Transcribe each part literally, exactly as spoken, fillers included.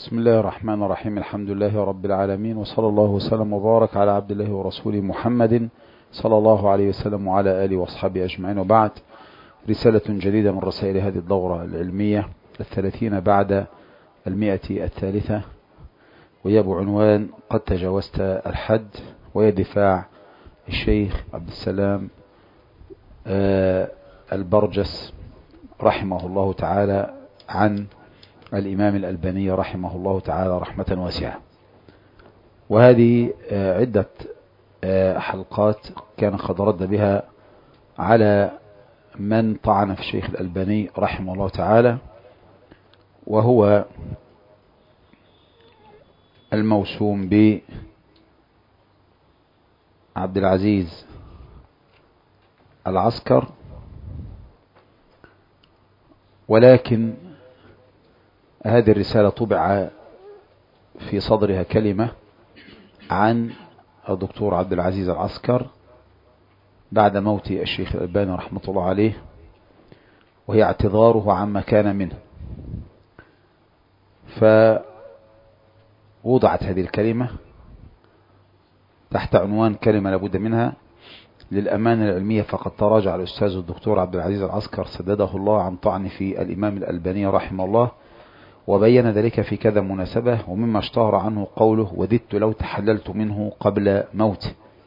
بسم الله الرحمن الرحيم. الحمد لله رب العالمين، وصلى الله وسلم وبارك على عبد الله ورسوله محمد صلى الله عليه وسلم وعلى آله وأصحابه أجمعين. وبعد، رسالة جديدة من رسائل هذه الدورة العلمية الثلاثين بعد المئة الثالثة، وهي بعنوان قد تجاوزت الحد، وهي دفاع الشيخ عبد السلام البرجس رحمه الله تعالى عن الإمام الألباني رحمه الله تعالى رحمة واسعة. وهذه عدة حلقات كان قد رد بها على من طعن في الشيخ الألباني رحمه الله تعالى، وهو الموسوم بعبد العزيز العسكر. ولكن هذه الرسالة طبع في صدرها كلمة عن الدكتور عبد العزيز العسكر بعد موت الشيخ الألباني رحمة الله عليه، وهي اعتذاره عما كان منه. فوضعت هذه الكلمة تحت عنوان كلمة لابد منها للأمانة العلمية، فقد تراجع الأستاذ الدكتور عبد العزيز العسكر سدده الله عن طعن في الإمام الألباني رحمه الله، وبين ذلك في كذا مناسبة، ومما اشتهر عنه قوله: وددت لو تحللت منه قبل موته.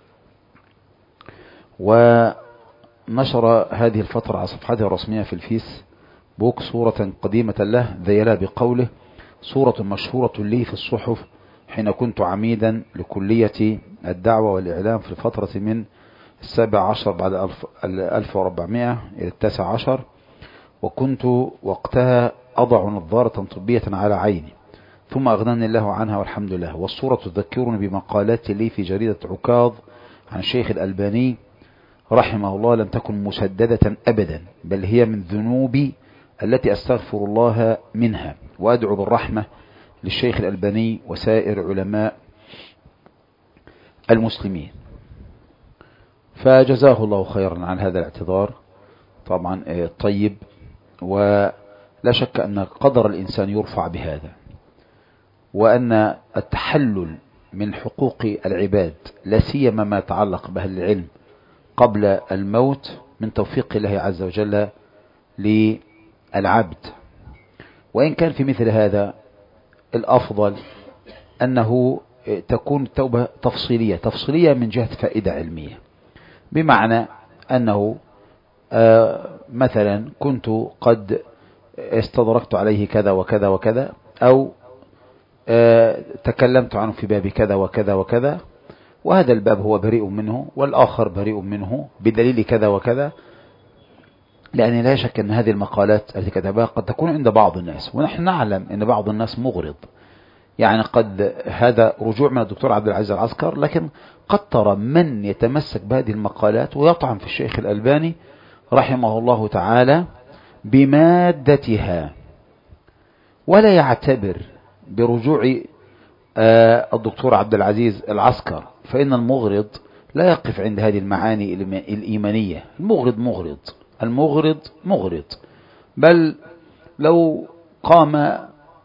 ونشر هذه الفترة على صفحته الرسمية في الفيس بوك صورة قديمة له ذيلها بقوله: صورة مشهورة لي في الصحف حين كنت عميدا لكلية الدعوة والإعلام في الفترة من السابع عشر بعد ألف وأربعمائة إلى التاسع عشر، وكنت وقتها أضع نظارة طبية على عيني، ثم أغناني الله عنها والحمد لله. والصورة تذكرني بمقالات لي في جريدة عكاظ عن الشيخ الألباني رحمه الله، لم تكن مسددة أبدا، بل هي من ذنوبي التي أستغفر الله منها، وأدعو بالرحمة للشيخ الألباني وسائر علماء المسلمين. فجزاه الله خيرا عن هذا الاعتذار طبعا طيب، ولا شك أن قدر الإنسان يرفع بهذا، وأن التحلل من حقوق العباد لا سيما ما يتعلق بأهل العلم قبل الموت من توفيق الله عز وجل للعبد. وإن كان في مثل هذا الأفضل أنه تكون التوبة تفصيلية تفصيلية من جهة فائدة علمية، بمعنى أنه آه مثلا كنت قد استدركت عليه كذا وكذا وكذا، أو آه تكلمت عنه في باب كذا وكذا وكذا، وهذا الباب هو بريء منه والآخر بريء منه بدليل كذا وكذا، لأن لا شك أن هذه المقالات التي كتبها قد تكون عند بعض الناس، ونحن نعلم أن بعض الناس مغرض، يعني قد هذا رجوع من الدكتور عبد العزيز العسكر، لكن قد ترى من يتمسك بهذه المقالات ويطعن في الشيخ الألباني رحمه الله تعالى بمادتها، ولا يعتبر برجوع الدكتور عبد العزيز العسكر، فإن المغرض لا يقف عند هذه المعاني الإيمانية. المغرض مغرض المغرض مغرض بل لو قام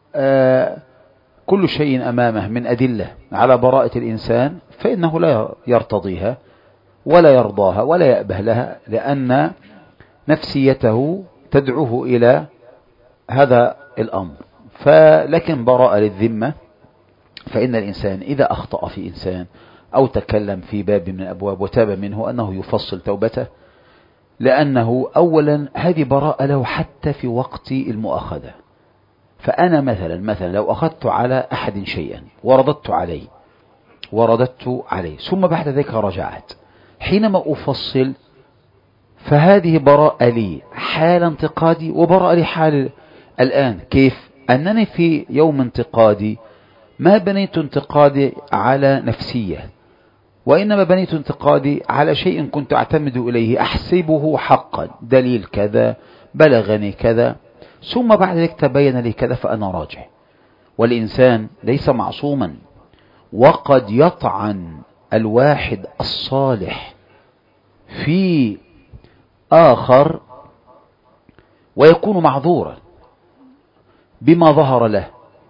كل شيء أمامه من أدلة على براءة الإنسان فإنه لا يرتضيها ولا يرضاها ولا يأبه لها، لأن نفسيته تدعوه إلى هذا الأمر. فلكن براءة للذمة، فإن الإنسان إذا أخطأ في إنسان أو تكلم في باب من الأبواب وتاب منه أنه يفصل توبته، لأنه أولا هذه براءة له حتى في وقت المؤاخذة. فأنا مثلا مثلا لو أخذت على أحد شيئا ورددت عليه ورددت عليه ثم بعد ذلك رجعت، حينما أفصل فهذه براءة لي حال انتقادي وبراءة لي حال الآن. كيف؟ أنني في يوم انتقادي ما بنيت انتقادي على نفسية، وإنما بنيت انتقادي على شيء كنت أعتمد إليه أحسبه حقا، دليل كذا بلغني كذا، ثم بعد ذلك تبين لي كذا فأنا راجع. والإنسان ليس معصوما، وقد يطعن الواحد الصالح في آخر ويكون معذورا بما ظهر له،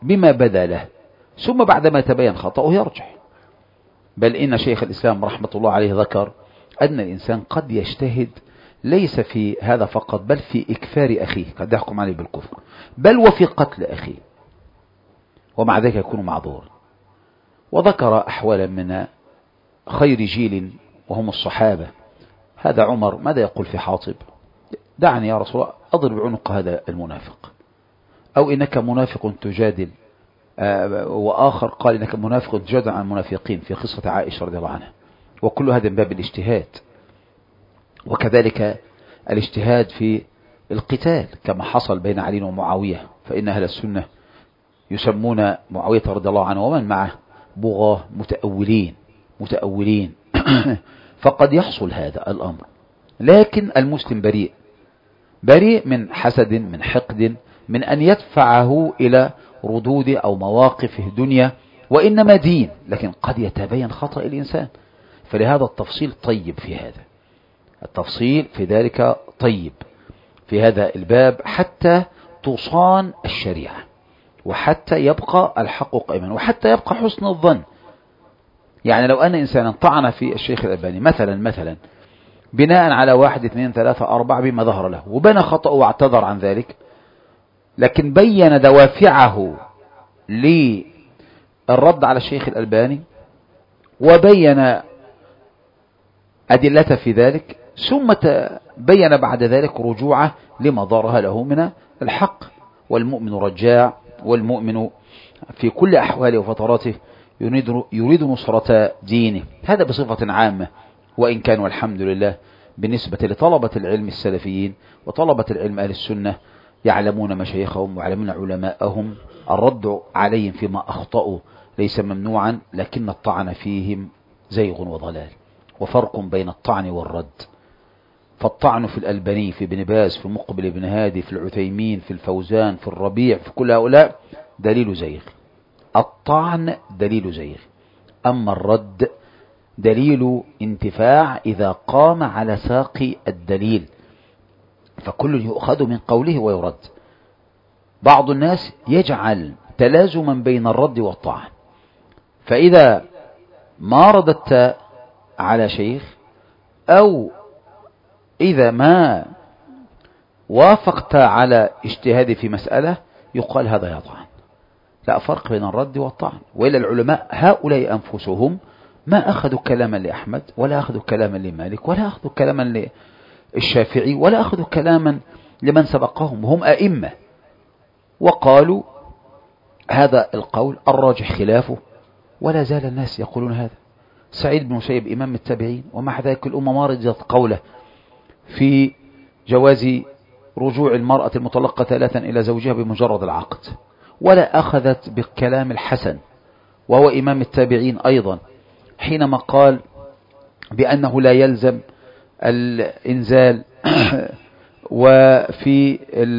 بما بدا له، ثم بعدما يتبين خطأه يرجع. بل إن شيخ الإسلام رحمة الله عليه ذكر أن الإنسان قد يجتهد ليس في هذا فقط، بل في إكفار أخيه، قد يحكم عليه بالكفر، بل وفي قتل أخيه، ومع ذلك يكون معذور. وذكر أحوالا من خير جيل وهم الصحابة. هذا عمر ماذا يقول في حاطب؟ دعني يا رسول الله أضرب عنق هذا المنافق، أو إنك منافق تجادل، آه وآخر قال إنك منافق تجادل عن المنافقين في قصة عائشة رضي الله عنها. وكل هذا من باب الاجتهاد، وكذلك الاجتهاد في القتال كما حصل بين علي ومعاوية، فإن أهل السنة يسمون معاوية رضي الله عنه ومن معه بغاة متأولين متأولين فقد يحصل هذا الأمر، لكن المسلم بريء بريء من حسد، من حقد، من أن يدفعه إلى ردود أو مواقفه دنيا، وإنما دين، لكن قد يتبين خطأ الإنسان. فلهذا التفصيل طيب في هذا، التفصيل في ذلك طيب في هذا الباب، حتى تصان الشريعة، وحتى يبقى الحق قائما، وحتى يبقى حسن الظن. يعني لو أن إنسانا طعن في الشيخ الألباني مثلا مثلا بناء على واحد اثنين ثلاثة أربعة بما ظهر له، وبنى خطأه واعتذر عن ذلك، لكن بين دوافعه للرد على الشيخ الألباني وبين أدلته في ذلك، ثم بين بعد ذلك رجوعه لما ظهر له من الحق. والمؤمن رجاع، والمؤمن في كل أحواله وفتراته يريد, يريد نصرة دينه، هذا بصفة عامة. وإن كان والحمد لله بالنسبة لطلبة العلم السلفيين وطلبة العلم أهل السنة يعلمون مشايخهم ويعلمون علماءهم، الرد عليهم فيما أخطأوا ليس ممنوعا، لكن الطعن فيهم زيغ وضلال، وفرق بين الطعن والرد. فالطعن في الألباني، في ابن باز، في مقبل بن هادي، في العثيمين، في الفوزان، في الربيع، في كل هؤلاء دليل زيغ. الطعن دليل زيغ، أما الرد دليل انتفاع إذا قام على ساق الدليل، فكل يؤخذ من قوله ويرد. بعض الناس يجعل تلازما بين الرد والطعن، فإذا ما رددت على شيخ أو إذا ما وافقت على اجتهاد في مسألة يقال هذا يطعن. لا فرق بين الرد والطعن. وإلا العلماء هؤلاء أنفسهم ما أخذوا كلاما لأحمد، ولا أخذوا كلاما لمالك، ولا أخذوا كلاما للشافعي، ولا أخذوا كلاما لمن سبقهم، هم أئمة، وقالوا هذا القول الراجح خلافه، ولا زال الناس يقولون هذا. سعيد بن مسيب إمام التابعين، ومع ذلك الأمة ما رجت قوله في جواز رجوع المرأة المطلقة ثلاثا إلى زوجها بمجرد العقد، ولا أخذت بكلام الحسن وهو إمام التابعين أيضا حينما قال بأنه لا يلزم الإنزال وفي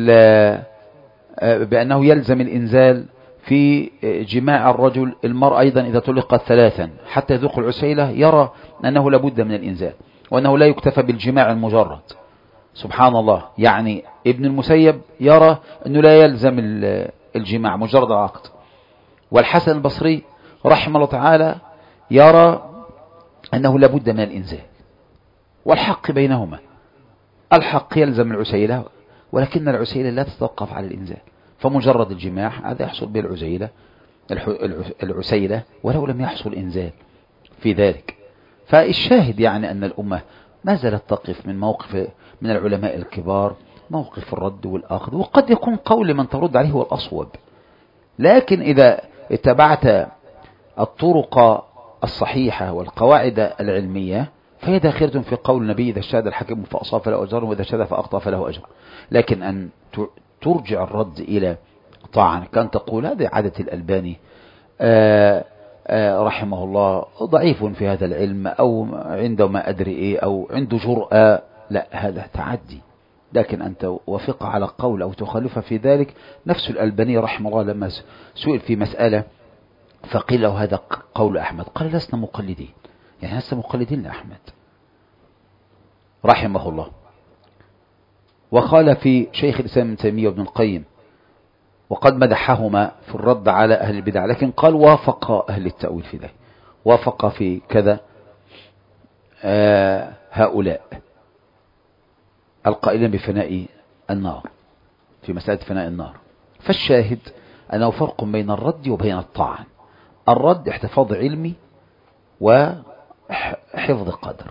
بأنه يلزم الإنزال في جماع الرجل المرأة أيضا إذا طلقت ثلاثا حتى يذوق العسيلة، يرى أنه لابد من الإنزال، وأنه لا يكتفى بالجماع المجرد. سبحان الله، يعني ابن المسيب يرى أنه لا يلزم الجماع مجرد العقد، والحسن البصري رحمه الله تعالى يرى أنه لابد من الإنزال. والحق بينهما، الحق يلزم العسيلة، ولكن العسيلة لا تتوقف على الإنزال، فمجرد الجماع هذا يحصل به العسيلة العسيلة ولو لم يحصل إنزال في ذلك. فالشاهد يعني أن الأمة ما زالت تقف من موقف من العلماء الكبار موقف الرد والأخذ، وقد يكون قول من ترد عليه هو الأصوب، لكن إذا اتبعت الطرق الصحيحة والقواعد العلمية فهي داخلة في قول النبي: إذا اجتهد الحكيم فأصاب فله أجر، وإذا اجتهد فأخطأ فله أجر. لكن أن ترجع الرد إلى طعن كان تقول هذه عادة الألباني آآ آآ رحمه الله ضعيف في هذا العلم، أو عنده ما أدري إيه، أو عنده جرأة، لا هذا تعدي. لكن أن توافق على قول أو تخالف في ذلك. نفس الألباني رحمه الله لما سئل في مسألة فقيل له هذا قول أحمد، قال لسنا مقلدين، يعني لسنا مقلدين لأحمد رحمه الله. وقال في شيخ الإسلام ابن تيمية وابن القيم وقد مدحهما في الرد على أهل البدع، لكن قال وافق أهل التأويل في ذلك، وافق في كذا آه هؤلاء القائلين بفناء النار، في مسألة فناء النار. فالشاهد أنه فرق بين الرد وبين الطعن. الرد احتفاظ علمي وحفظ قدر،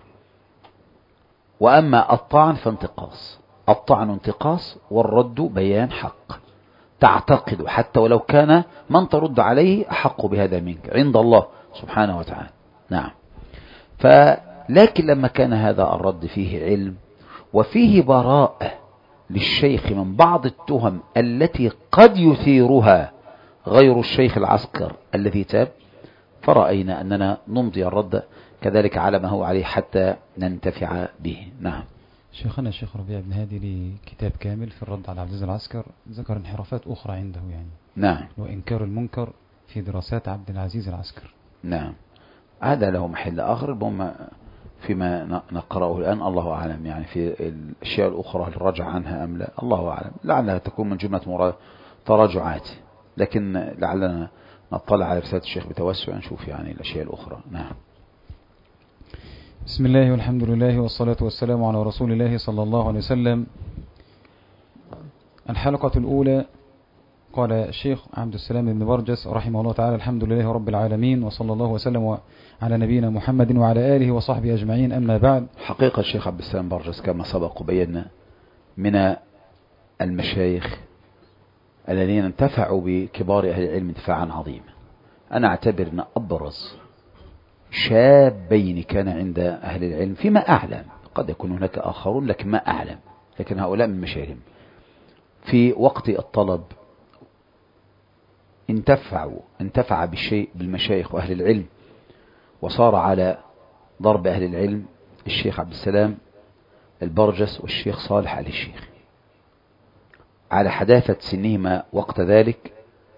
وأما الطعن فانتقاص. الطعن انتقاص والرد بيان حق تعتقد، حتى ولو كان من ترد عليه أحق بهذا منك عند الله سبحانه وتعالى. نعم. فلكن لما كان هذا الرد فيه علم وفيه براءة للشيخ من بعض التهم التي قد يثيرها غير الشيخ العسكر الذي تاب، فرأينا أننا نمضي الرد كذلك على ما هو عليه حتى ننتفع به. نعم. شيخنا الشيخ ربيع بن هادي لي كتاب كامل في الرد على عبد العزيز العسكر، ذكر انحرافات أخرى عنده يعني. نعم. وإنكار المنكر في دراسات عبد العزيز العسكر. نعم. هذا له محل آخر بما فيما نقرأه الآن، الله أعلم يعني في الأشياء الأخرى هل رجع عنها أم لا، الله أعلم، لعلها تكون من جملة تراجعات، لكن لعلنا نطلع على رسالة الشيخ بتوسع نشوف يعني الأشياء الأخرى. نعم. بسم الله والحمد لله والصلاة والسلام على رسول الله صلى الله عليه وسلم. الحلقة الأولى. قال الشيخ عبد السلام بن برجس رحمه الله تعالى: الحمد لله رب العالمين، وصلى الله وسلم على نبينا محمد وعلى آله وصحبه أجمعين، أما بعد. حقيقة الشيخ عبد السلام برجس كما سبق وبينا من المشايخ الذين انتفعوا بكبار أهل العلم انتفاعا عظيما. أنا أعتبر أن أبرز شابين كان عند أهل العلم فيما أعلم، قد يكون هناك آخرون لكن ما أعلم، لكن هؤلاء من مشايخهم في وقت الطلب انتفعوا انتفع بالشيء بالمشايخ وأهل العلم وصار على ضرب أهل العلم الشيخ عبد السلام البرجس والشيخ صالح آل الشيخ، على حداثة سنهما وقت ذلك،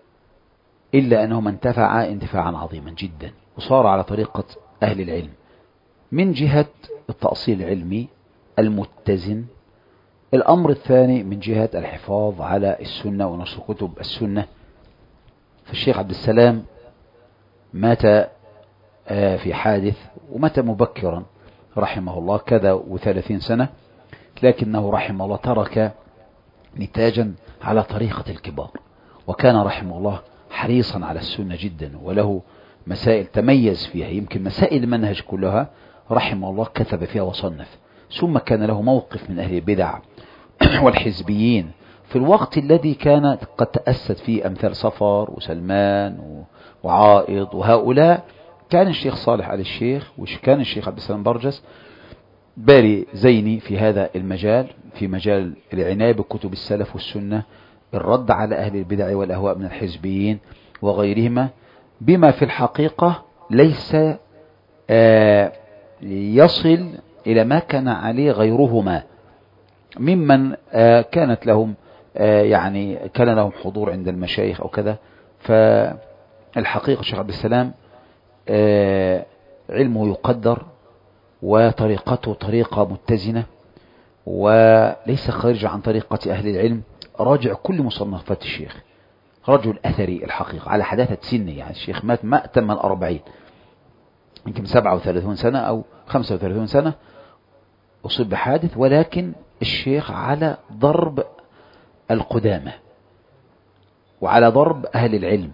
إلا أنهما انتفعا انتفاعا عظيما جدا، وصار على طريقة أهل العلم من جهة التأصيل العلمي المتزن. الأمر الثاني من جهة الحفاظ على السنة ونشر كتب السنة. فالشيخ عبد السلام مات في حادث ومات مبكرا رحمه الله كذا وثلاثين سنة، لكنه رحمه الله ترك نتاجا على طريقة الكبار، وكان رحمه الله حريصا على السنة جدا، وله مسائل تميز فيها، يمكن مسائل المنهج كلها رحمه الله كتب فيها وصنف. ثم كان له موقف من أهل البدع والحزبيين في الوقت الذي كان قد تأسد فيه أمثال صفر وسلمان وعائض وهؤلاء. كان الشيخ صالح آل الشيخ وكان الشيخ عبد السلام برجس باري زيني في هذا المجال، في مجال العناية بكتب السلف والسنة، الرد على أهل البدع والأهواء من الحزبيين وغيرهما، بما في الحقيقة ليس آه يصل إلى ما كان عليه غيرهما ممن آه كانت لهم آه يعني كان لهم حضور عند المشايخ أو كذا. فالحقيقة الشيخ عبد السلام آه علمه يقدر، وطريقته طريقة متزنة، وليس خارج عن طريقة أهل العلم. راجع كل مصنفات الشيخ، رجل أثري الحقيقة على حداثة سنه، يعني الشيخ مات ما تم الأربعين، يمكن سبعة وثلاثون سنة أو خمسة وثلاثون سنة أصيب بحادث، ولكن الشيخ على ضرب القدامى وعلى ضرب أهل العلم،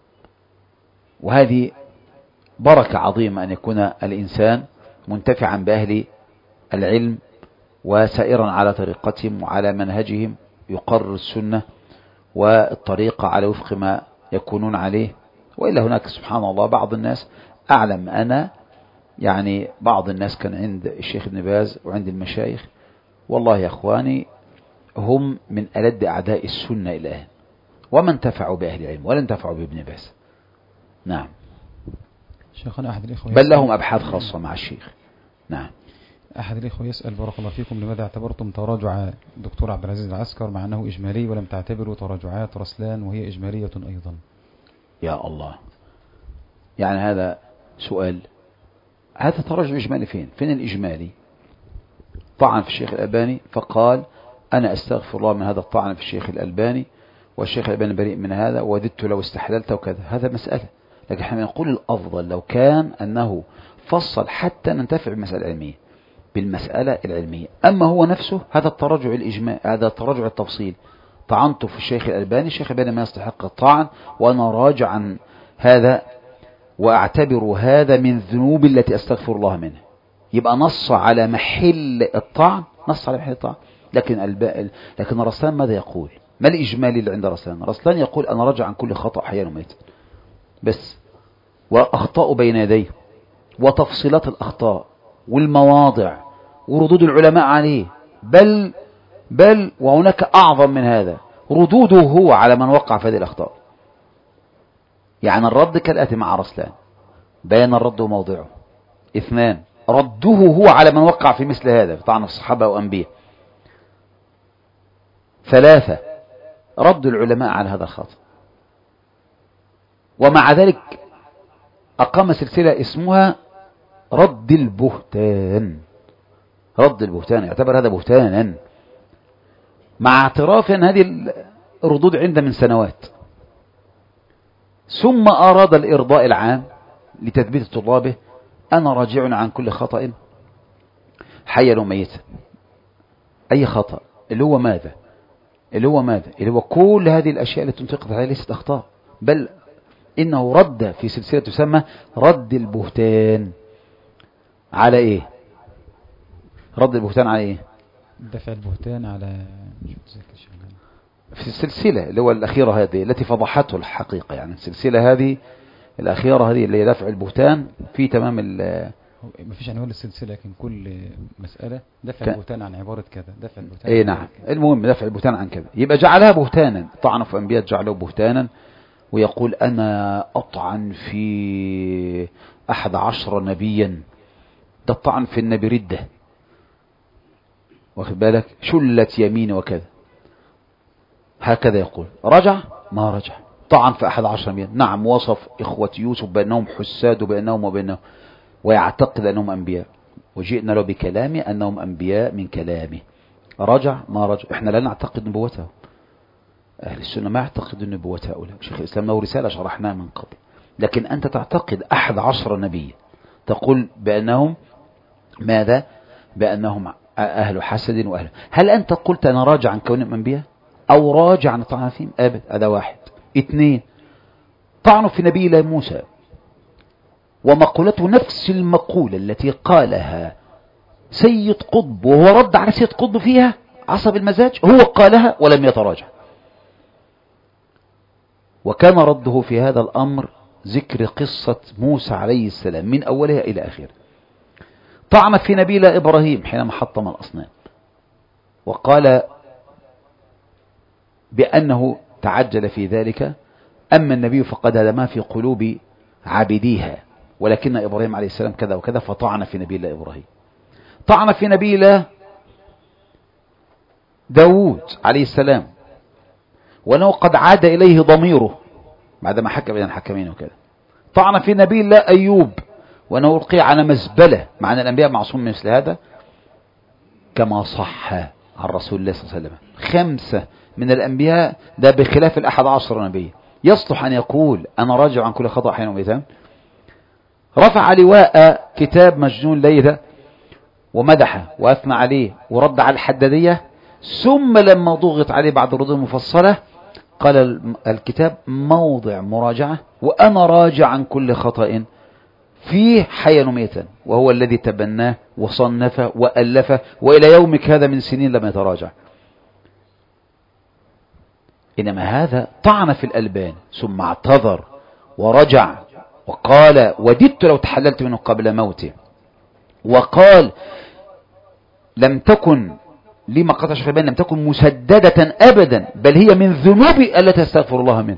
وهذه بركة عظيمة أن يكون الإنسان منتفعا بأهل العلم وسائرا على طريقتهم وعلى منهجهم، يقرر السنة والطريقة على وفق ما يكونون عليه. وإلا هناك سبحان الله بعض الناس، أعلم أنا يعني بعض الناس كان عند الشيخ ابن باز وعند المشايخ، والله يا أخواني هم من ألد أعداء السنة الآن، وما انتفعوا بأهل العلم ولا انتفعوا بابن باز. نعم. شيخنا أحد الإخوة بل لهم أبحاث خاصة مع الشيخ. نعم. أحد الإخوة يسأل بارك الله فيكم: لماذا اعتبرتم تراجع الدكتور عبد العزيز العسكر مع أنه إجمالي، ولم تعتبروا تراجعات رسلان وهي إجمالية أيضا؟ يا الله، يعني هذا سؤال. هذا تراجع إجمالي فين؟ فين الإجمالي؟ طعن في الشيخ الألباني فقال أنا أستغفر الله من هذا الطعن في الشيخ الألباني، والشيخ الألباني بريء من هذا، وددت لو استحللت وكذا، هذا مسألة. لكن احنا نقول الأفضل لو كان أنه فصل حتى ننتفع بالمسألة العلمية بالمسألة العلمية. أما هو نفسه هذا التراجع الإجماع، هذا التراجع التفصيل، طعنت في الشيخ الألباني، الشيخ الألباني ما يستحق الطعن، وأنا راجع عن هذا وأعتبر هذا من الذنوب التي أستغفر الله منها. يبقى نص على محل الطعن، نص على محل الطعن. لكن الب... لكن رسلان ماذا يقول؟ ما الإجمالي اللي عند رسلان؟ رسلان يقول أنا راجع عن كل خطأ حيا وميتا بس، وأخطاء بين يديه، وتفصيلات الأخطاء والمواضع وردود العلماء عليه، بل بل وهناك أعظم من هذا، ردوده هو على من وقع في هذه الأخطاء. يعني الرد كالآتي مع رسلان: بيان الرد وموضعه. اثنان، رده هو على من وقع في مثل هذا طعن الصحابة وأنبياء. ثلاثة، رد العلماء على هذا الخطأ. ومع ذلك أقام سلسلة اسمها رد البهتان. رد البهتان، يعتبر هذا بهتانا، مع اعتراف أن هذه الردود عنده من سنوات. ثم أراد الإرضاء العام لتثبيت طلابه: أنا راجع عن كل خطأ حيا وميتا. أي خطأ؟ اللي هو ماذا؟ اللي هو ماذا؟ اللي هو كل هذه الأشياء التي تنطقت عليها ليست أخطاء، بل إنه رد في سلسلة تسمى رد البهتان. على إيه؟ رد البهتان على إيه؟ دفع البهتان على في السلسلة اللي هو الأخيرة هذه التي فضحته الحقيقة. يعني السلسلة هذه الأخيرة هذه اللي هي دفع البهتان في تمام ال ما فيش عنوان السلسلة، لكن كل مسألة دفع البهتان عن عبارة كذا، دفع البهتان. اي نعم، المهم دفع البهتان عن كذا، يبقى جعلها بهتانا. طعن في أنبياء جعله بهتانا، ويقول أنا أطعن في أحد عشر نبيا. ده الطعن في النبي ردة، واخد بالك، شلت يمين وكذا، هكذا يقول. رجع ما رجع، طعن في أحد عشر نبيا. نعم، وصف إخوة يوسف بأنهم حساد وبأنهم وبأنهم، ويعتقد أنهم أنبياء، وجئنا له بكلامه أنهم أنبياء من كلامه. رجع ما رجع. إحنا لا نعتقد نبوته، أهل السنة ما يعتقد نبوة هؤلاء. شيخ الإسلام له رسالة شرحناها من قبل. لكن أنت تعتقد أحد عشر نبيا، تقول بأنهم ماذا؟ بأنهم أهل حسد وأهل. هل أنت قلت أنا راجع عن كونهم أنبياء أو راجع عن طعن فيهم؟ أبد. هذا واحد. اثنين، طعنوا في نبي الله موسى، ومقولته نفس المقولة التي قالها سيد قطب، وهو رد على سيد قطب فيها عصب المزاج، هو قالها ولم يتراجع. وكان رده في هذا الأمر ذكر قصة موسى عليه السلام من أولها إلى آخره. طعن في نبي الله إبراهيم حينما حطم الأصنام، وقال بأنه تعجل في ذلك، أما النبي فقد هذا ما في قلوب عابديها، ولكن إبراهيم عليه السلام كذا وكذا، فطعن في نبي الله إبراهيم. طعن في نبي الله داود عليه السلام، وأنه قد عاد إليه ضميره بعدما حكم بين الحكمين وكذا. طعن في نبي الله أيوب، وأنه ألقي على مزبلة، مع أن الأنبياء معصوم مثل هذا، كما صح عن رسول الله صلى الله عليه وسلم. خمسة من الأنبياء، ده بخلاف الأحد عشر نبي، يصلح أن يقول أنا راجع عن كل خطأ حين وميتان. رفع لواء كتاب مجنون ليلى ومدحه وأثنى عليه ورد على الحدادية، ثم لما ضغط عليه بعد الردود المفصلة قال الكتاب موضع مراجعة، وأنا راجع عن كل خطأ فيه حيا وميتا، وهو الذي تبناه وصنفه وألفه، وإلى يومك هذا من سنين لم يتراجع. إنما هذا طعن في الألبان ثم اعتذر ورجع وقال وددت لو تحللت منه قبل موته، وقال لم تكن لما قطع شيخ الألباني لم تكن مسددة أبدا، بل هي من ذنوبي التي استغفر الله منها.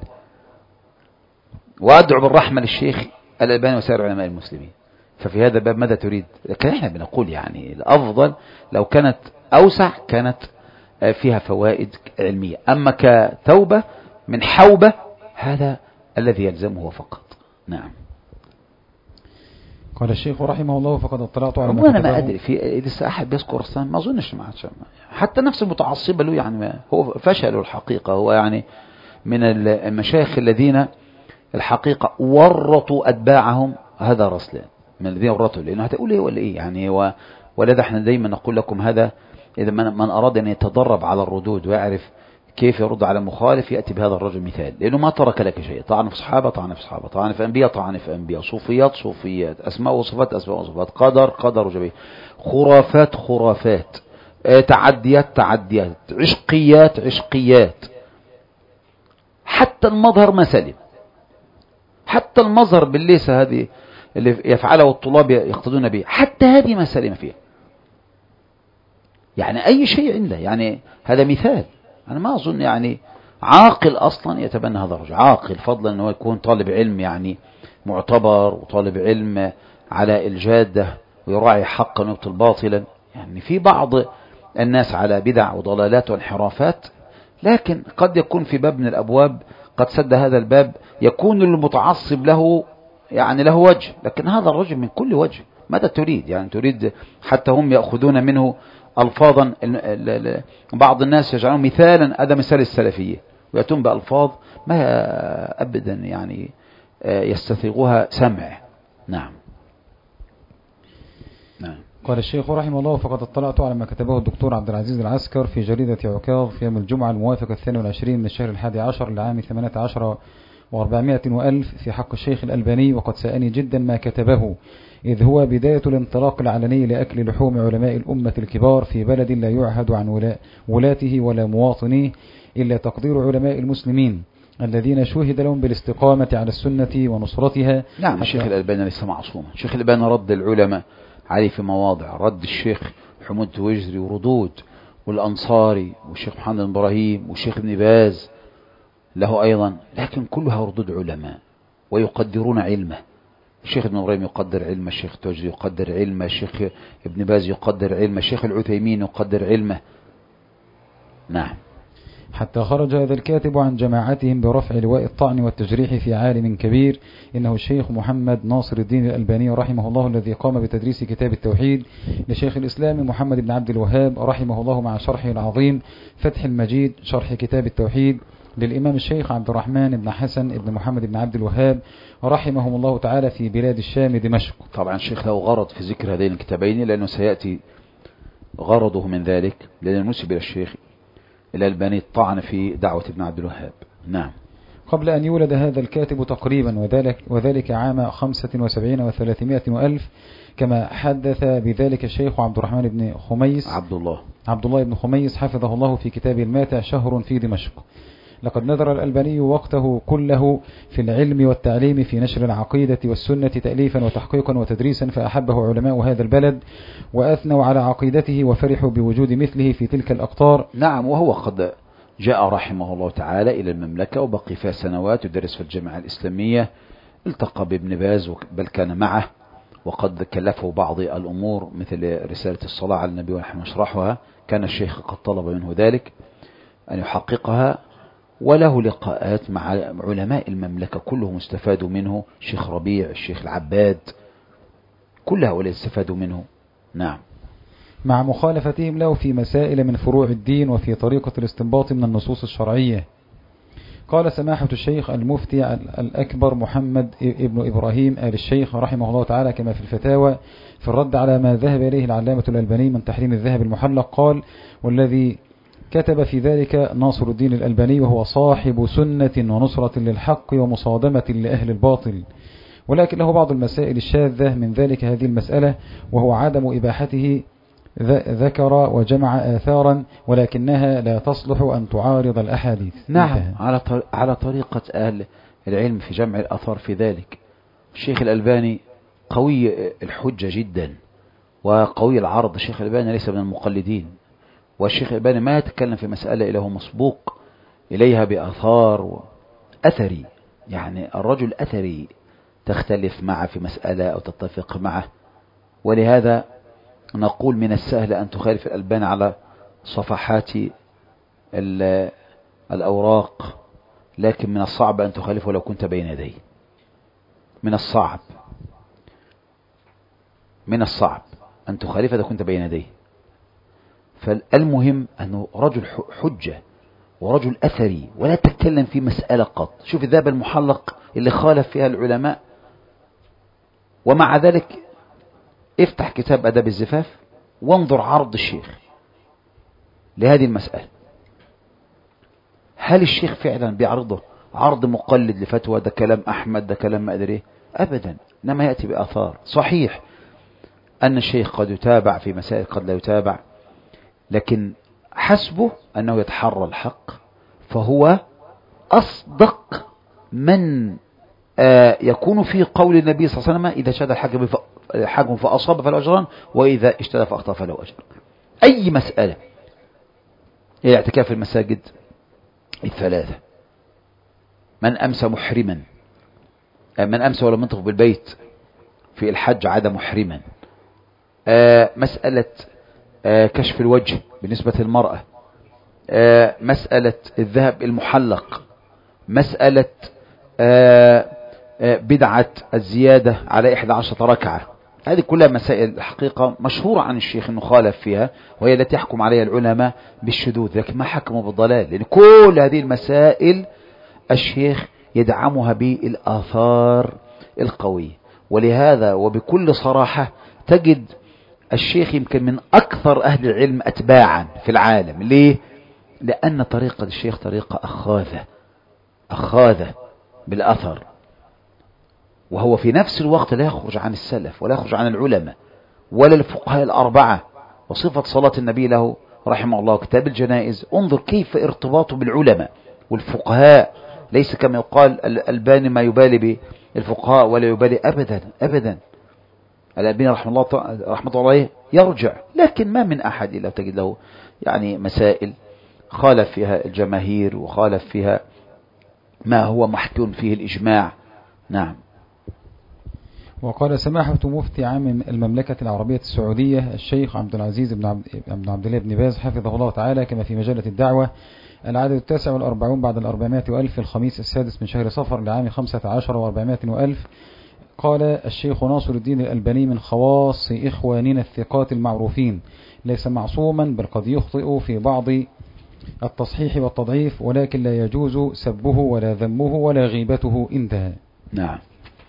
وأدعو بالرحمة للشيخ الألباني وسائر علماء المسلمين. ففي هذا الباب ماذا تريد؟ لكن احنا بنقول يعني الأفضل لو كانت أوسع كانت فيها فوائد علمية، أما كتوبة من حوبة هذا الذي يلزمه فقط. نعم. قال الشيخ رحمه الله فقد اطلعت على وانا ما ادري في لسه احد بيذكر الصنم، ما اظنش، ما حتى نفس المتعصبه له يعني، ما هو فشل الحقيقه، هو يعني من المشايخ الذين الحقيقة ورطوا أتباعهم هذا رسلان، من الذين ورطوا، لأنه هتقول إيه ولا إيه يعني. و... ولذا احنا دايما نقول لكم هذا، إذا من, من أراد أن يتدرب على الردود ويعرف كيف يرد على المخالف يأتي بهذا الرجل مثال، لأنه ما ترك لك شيء. طعن في صحابة طعن في صحابة، طعن في أنبياء طعن في أنبياء، صوفيات صوفيات، أسماء وصفات أسماء وصفات، قدر قدر وجبيه، خرافات خرافات، تعديات تعديات، عشقيات عشقيات. حتى المظهر ما سلم، حتى المظهر بالليسة هذه اللي يفعله الطلاب يقتدون به، حتى هذه ما سلم فيها. يعني أي شيء عنده، يعني هذا مثال. أنا ما أظن يعني عاقل أصلا يتبنى هذا الرجل، عاقل فضلا أنه يكون طالب علم يعني معتبر، وطالب علم على الجادة ويراعي حقا ويبطل باطلا. يعني في بعض الناس على بدع وضلالات وانحرافات، لكن قد يكون في باب من الأبواب قد سد هذا الباب، يكون المتعصب له يعني له وجه، لكن هذا الرجل من كل وجه. ماذا تريد يعني؟ تريد حتى هم يأخذون منه ألفاظا، بعض الناس يجعلون مثالا، هذا مثال السلفية، ويأتون بألفاظ ما أبدا يعني يستثيغها سمع. نعم نعم. قال الشيخ رحمه الله: فقد اطلعت على ما كتبه الدكتور عبد العزيز العسكر في جريدة عكاظ في يوم الجمعة الموافق الثاني والعشرين من الشهر الحادي عشر لعام ثمانية عشر وأربعمائة وألف في حق الشيخ الألباني، وقد سأني جدا ما كتبه، إذ هو بداية الانطلاق العلني لأكل لحوم علماء الأمة الكبار في بلد لا يعهد عن ولاته ولا مواطنيه إلا تقدير علماء المسلمين الذين شوهد لهم بالاستقامة على السنة ونصرتها. نعم. الشيخ الألباني ليس معصوما. الشيخ الألباني رد العلماء عليه في مواضع، رد الشيخ حمود تويجري وردود، والأنصاري والشيخ محمد بن إبراهيم والشيخ ابن باز له أيضا، لكن كلها ردود علماء ويقدرون علمه. الشيخ ابن إبراهيم يقدر علمه، الشيخ تويجري يقدر علمه، الشيخ ابن باز يقدر علمه، الشيخ العثيمين يقدر علمه. نعم. حتى خرج هذا الكاتب عن جماعتهم برفع لواء الطعن والتجريح في عالم كبير، إنه الشيخ محمد ناصر الدين الألباني رحمه الله، الذي قام بتدريس كتاب التوحيد لشيخ الإسلام محمد بن عبد الوهاب رحمه الله، مع شرحه العظيم فتح المجيد شرح كتاب التوحيد للإمام الشيخ عبد الرحمن بن حسن بن محمد بن عبد الوهاب رحمهم الله تعالى في بلاد الشام دمشق. طبعا الشيخ له غرض في ذكر هذين الكتابين، لأنه سيأتي غرضه من ذلك، لأنه نسب إلى الشيخ الألباني الطعن في دعوة ابن عبد الوهاب. نعم. قبل أن يولد هذا الكاتب تقريبا، وذلك, وذلك عام خمسة وسبعين وثلاثمائة وألف، كما حدث بذلك الشيخ عبد الرحمن بن خميس عبد الله عبد الله بن خميس حفظه الله في كتابه الماتع شهر في دمشق. لقد نذر الألباني وقته كله في العلم والتعليم في نشر العقيدة والسنة تأليفا وتحقيقا وتدريسا، فأحبه علماء هذا البلد وأثنوا على عقيدته وفرحوا بوجود مثله في تلك الأقطار. نعم. وهو قد جاء رحمه الله تعالى إلى المملكة وبقي فيها سنوات يدرس في الجامعة الإسلامية، التقى بابن باز بل كان معه، وقد كلفه بعض الأمور مثل رسالة الصلاة على النبي ونحن نشرحها، كان الشيخ قد طلب منه ذلك أن يحققها، وله لقاءات مع علماء المملكة كلهم استفادوا منه، الشيخ ربيع، الشيخ العباد، كل هؤلاء استفادوا منه. نعم. مع مخالفتهم له في مسائل من فروع الدين وفي طريقة الاستنباط من النصوص الشرعية. قال سماحة الشيخ المفتي الأكبر محمد ابن إبراهيم آل الشيخ رحمه الله تعالى كما في الفتاوى في الرد على ما ذهب إليه العلامة الألباني من تحريم الذهب المحلق، قال: والذي كتب في ذلك ناصر الدين الألباني وهو صاحب سنة ونصرة للحق ومصادمة لأهل الباطل، ولكن له بعض المسائل الشاذة، من ذلك هذه المسألة وهو عدم إباحته، ذكر وجمع آثارا ولكنها لا تصلح أن تعارض الأحاديث. نعم. على على طريقة أهل العلم في جمع الآثار في ذلك. الشيخ الألباني قوي الحجة جدا وقوي العرض. الشيخ الألباني ليس من المقلدين، والشيخ الألباني ما يتكلم في مسألة إلا هو مسبوق إليها بآثار أثري، يعني الرجل أثري، تختلف معه في مسألة أو تتفق معه. ولهذا نقول من السهل أن تخالف الألباني على صفحات الأوراق، لكن من الصعب أن تخالفه لو كنت بين يديه. من الصعب من الصعب أن تخالفه لو كنت بين يديه. فالمهم أنه رجل حجة ورجل أثري ولا تتكلم في مسألة قط. شوف الذهب المحلق اللي خالف فيها العلماء، ومع ذلك افتح كتاب أدب الزفاف وانظر عرض الشيخ لهذه المسألة. هل الشيخ فعلا بيعرضه عرض مقلد لفتوى ده كلام أحمد ده كلام ما أدري؟ أبدا، إنما يأتي بآثار. صحيح أن الشيخ قد يتابع في مسائل قد لا يتابع، لكن حسبه أنه يتحرى الحق، فهو أصدق من آه يكون في قول النبي صلى الله عليه وسلم: إذا شهد الحاكم فأصاب فله أجران، وإذا اجتهد فأخطأ فله أجر. أي مسألة، الاعتكاف في المساجد الثلاثة، من أمسى محرما، من أمسى ولم ينطق بالبيت في الحج عاد محرما، آه مسألة آه كشف الوجه بالنسبة للمرأة، آه مسألة الذهب المحلق، مسألة آه آه بدعة الزيادة على إحدى عشرة ركعة. هذه كلها مسائل الحقيقة مشهورة عن الشيخ أنه خالف فيها، وهي التي يحكم عليها العلماء بالشذوذ، لكن ما حكموا بالضلال، لأن كل هذه المسائل الشيخ يدعمها بالآثار القوية. ولهذا وبكل صراحة تجد الشيخ يمكن من أكثر أهل العلم أتباعا في العالم. ليه؟ لأن طريقة الشيخ طريقة أخاذة أخاذة بالأثر، وهو في نفس الوقت لا يخرج عن السلف ولا يخرج عن العلماء ولا الفقهاء الأربعة. وصفة صلاة النبي له رحمه الله كتاب الجنائز، انظر كيف ارتباطه بالعلماء والفقهاء، ليس كما يقال الألباني ما يبالي بالفقهاء ولا يبالي أبدا أبدا. الألباني رحمه الله رحمه الله عليه يرجع، لكن ما من أحد إلا تجد له يعني مسائل خالف فيها الجماهير وخالف فيها ما هو محكوم فيه الإجماع. نعم. وقال سماحة مفتي عام المملكة العربية السعودية الشيخ عبد العزيز بن عبد, بن عبد الله بن باز حفظه الله تعالى، كما في مجلة الدعوة العدد التاسع والأربعون بعد الأربعمائة وألف الخميس السادس من شهر صفر لعام خمسة عشر وأربعمائة وألف. قال الشيخ ناصر الدين الألباني: من خواص إخواننا الثقات المعروفين، ليس معصوما بل قد يخطئ في بعض التصحيح والتضعيف، ولكن لا يجوز سبه ولا ذمه ولا غيبته. انتهى. نعم.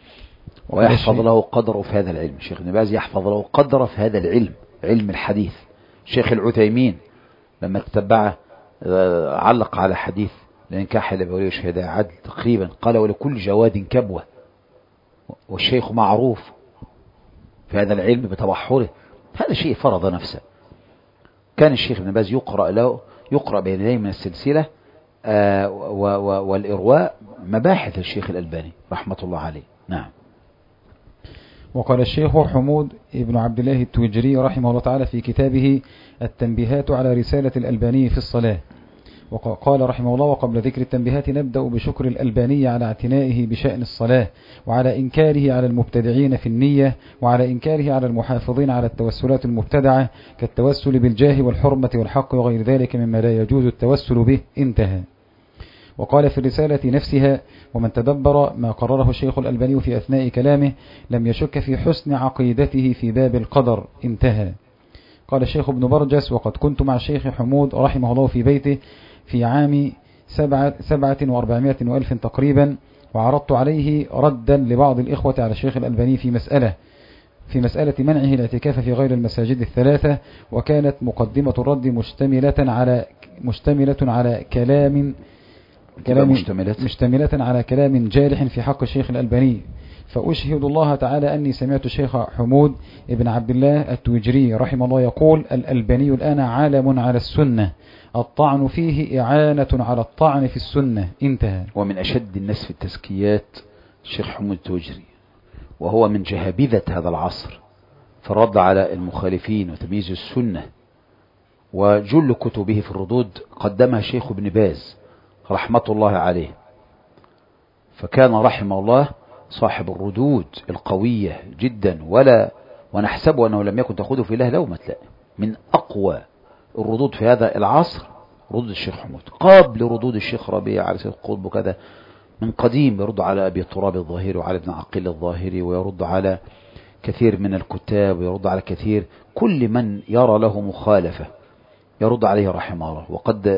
ويحفظ له قدره في هذا العلم. الشيخ ابن باز يحفظ له قدره في هذا العلم، علم الحديث. الشيخ العثيمين لما تتبعه علق على حديث لنكاح الأبوي وشهداء عدل تقريبا، قال: ولكل جواد كبوة. والشيخ معروف في هذا العلم بتبحره، هذا شيء فرض نفسه. كان الشيخ ابن باز يقرأ له يقرأ بين يديه من السلسلة آه والإرواء مباحث الشيخ الألباني رحمة الله عليه. نعم. وقال الشيخ حمود ابن عبد الله التويجري رحمه الله تعالى في كتابه التنبيهات على رسالة الألباني في الصلاة، وقال رحمه الله: وقبل ذكر التنبيهات نبدأ بشكر الألباني على اعتنائه بشأن الصلاة، وعلى إنكاره على المبتدعين في النية، وعلى إنكاره على المحافظين على التوسلات المبتدعة كالتوسل بالجاه والحرمة والحق وغير ذلك مما لا يجوز التوسل به. انتهى. وقال في الرسالة نفسها: ومن تدبر ما قرره الشيخ الألباني في أثناء كلامه لم يشك في حسن عقيدته في باب القدر. انتهى. قال الشيخ ابن برجس: وقد كنت مع الشيخ حمود رحمه الله في بيته في عام سبعة, سبعة وأربعمائة وألف تقريبا، وعرضت عليه ردا لبعض الإخوة على الشيخ الألباني في مسألة في مسألة منعه الاعتكاف في غير المساجد الثلاثة، وكانت مقدمة الرد مشتملة على مشتملة على كلام كلام مشتملة على كلام جارح في حق الشيخ الألباني. فأشهد الله تعالى أني سمعت الشيخ حمود ابن عبد الله التويجري رحمه الله يقول: الألباني الآن عالم على السنة، الطعن فيه إعانة على الطعن في السنة. انتهى. ومن أشد الناس في التزكيات الشيخ حمود التويجري، وهو من جهابذة هذا العصر في الرد على المخالفين وتمييز السنة، وجل كتبه في الردود قدمها الشيخ ابن باز رحمة الله عليه، فكان رحمه الله صاحب الردود القوية جدا، ولا ونحسب أنه لم يكن تأخذه في الله لومة لائم. من أقوى الردود في هذا العصر ردود الشيخ حمود، قبل ردود الشيخ ربيع على سيد قطب وكذا. من قديم يرد على أبي التراب الظاهري وعلى ابن عقيل الظاهري، ويرد على كثير من الكتاب، ويرد على كثير كل من يرى له مخالفة يرد عليه رحمه الله. وقد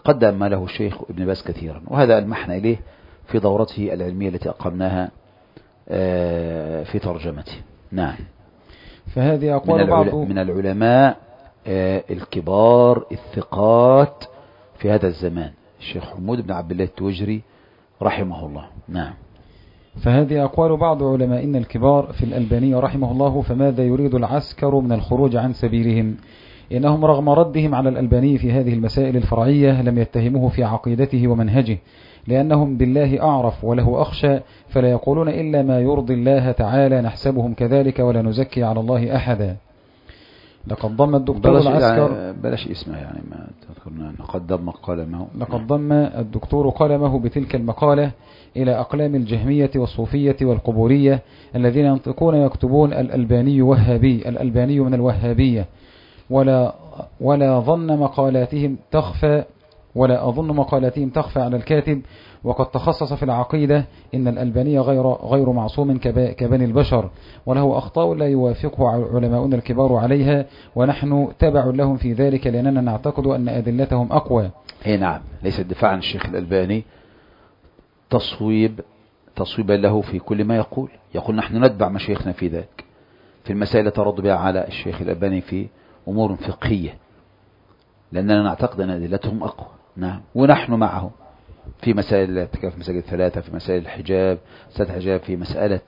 قدم له الشيخ ابن باز كثيرا، وهذا المحن إليه في دورته العلمية التي أقمناها في ترجمته. نعم. فهذه أقوال من, بعض من العلماء الكبار الثقات في هذا الزمان الشيخ حمود بن عبد الله التوجري رحمه الله. نعم. فهذه أقوال بعض علمائنا الكبار في الألباني رحمه الله. فماذا يريد العسكر من الخروج عن سبيلهم؟ إنهم رغم ردهم على الألباني في هذه المسائل الفرعية لم يتهموه في عقيدته ومنهجه، لأنهم بالله أعرف وله أخشى، فلا يقولون إلا ما يرضي الله تعالى، نحسبهم كذلك ولا نزكي على الله أحدا. لقد ضم الدكتور بلاش العسكر يعني بلاش اسمه يعني ما تذكرنا. لقد ضم قلمه لقد ضم الدكتور قلمه بتلك المقالة إلى أقلام الجهمية والصوفية والقبورية الذين ينطقون يكتبون الألباني وهابي، الألباني من الوهابية، ولا ولا ظن مقالاتهم تخفى ولا أظن مقالاتهم تخفى على الكاتب، وقد تخصص في العقيدة إن الألباني غير غير معصوم كبني البشر، وله أخطاء لا يوافقه علماؤنا الكبار عليها، ونحن تبع لهم في ذلك لأننا نعتقد أن أدلتهم أقوى. اي نعم، ليس الدفاع عن الشيخ الألباني تصويب تصويبا له في كل ما يقول. يقول نحن نتبع مشايخنا في ذلك، في المسائل التي ترد بها على الشيخ الألباني في أمور فقهية، لأننا نعتقد أن أدلتهم أقوى. نعم. ونحن معهم في مسائل الاعتكاف، في مسائل الثلاثة، في مسائل الحجاب، مسألة الحجاب، في مسألة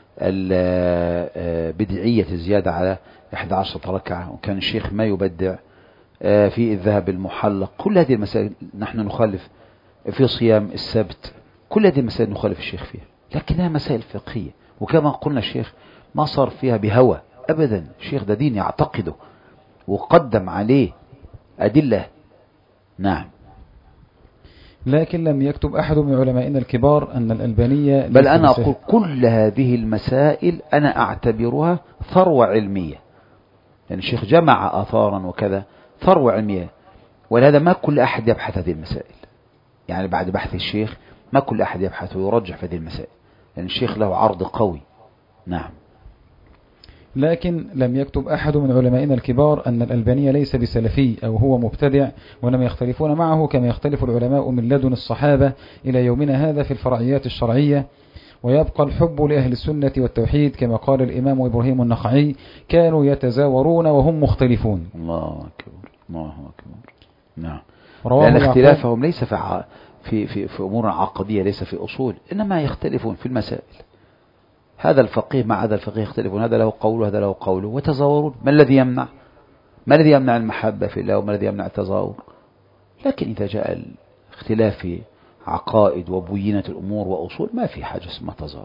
بدعية الزيادة على إحدى عشرة ركعة، وكان الشيخ ما يبدع في الذهب المحلق. كل هذه المسائل نحن نخالف في صيام السبت، كل هذه المسائل نخالف الشيخ فيها، لكنها مسائل فقهية. وكما قلنا الشيخ ما صار فيها بهوى أبدا، الشيخ ده دين يعتقده وقدم عليه أدلة. نعم. لكن لم يكتب أحد من علمائنا الكبار أن الألبانية، بل أنا أقول كل هذه المسائل أنا أعتبرها ثروة علمية، يعني الشيخ جمع آثارا وكذا، ثروة علمية، ولهذا ما كل أحد يبحث هذه المسائل. يعني بعد بحث الشيخ ما كل أحد يبحث ويرجح في هذه المسائل، لأن يعني الشيخ له عرض قوي. نعم. لكن لم يكتب أحد من علمائنا الكبار أن الألباني ليس بسلفي أو هو مبتدع، ولم يختلفون معه كما يختلف العلماء من لدن الصحابة إلى يومنا هذا في الفرعيات الشرعية. ويبقى الحب لأهل السنة والتوحيد كما قال الإمام إبراهيم النخعي: كانوا يتزاورون وهم مختلفون. الله أكبر، الله أكبر. نعم. لأن اختلافهم ليس في في في, في أمور عقدية، ليس في أصول، إنما يختلفون في المسائل. هذا الفقيه مع هذا الفقيه يختلفون، هذا له قوله وهذا له قوله، وتزاورون. ما الذي يمنع ما الذي يمنع المحبة في الله، وما الذي يمنع التزاور؟ لكن إذا جاء الاختلاف في عقائد وبينة الأمور وأصول ما في حاجة اسمها تزاور.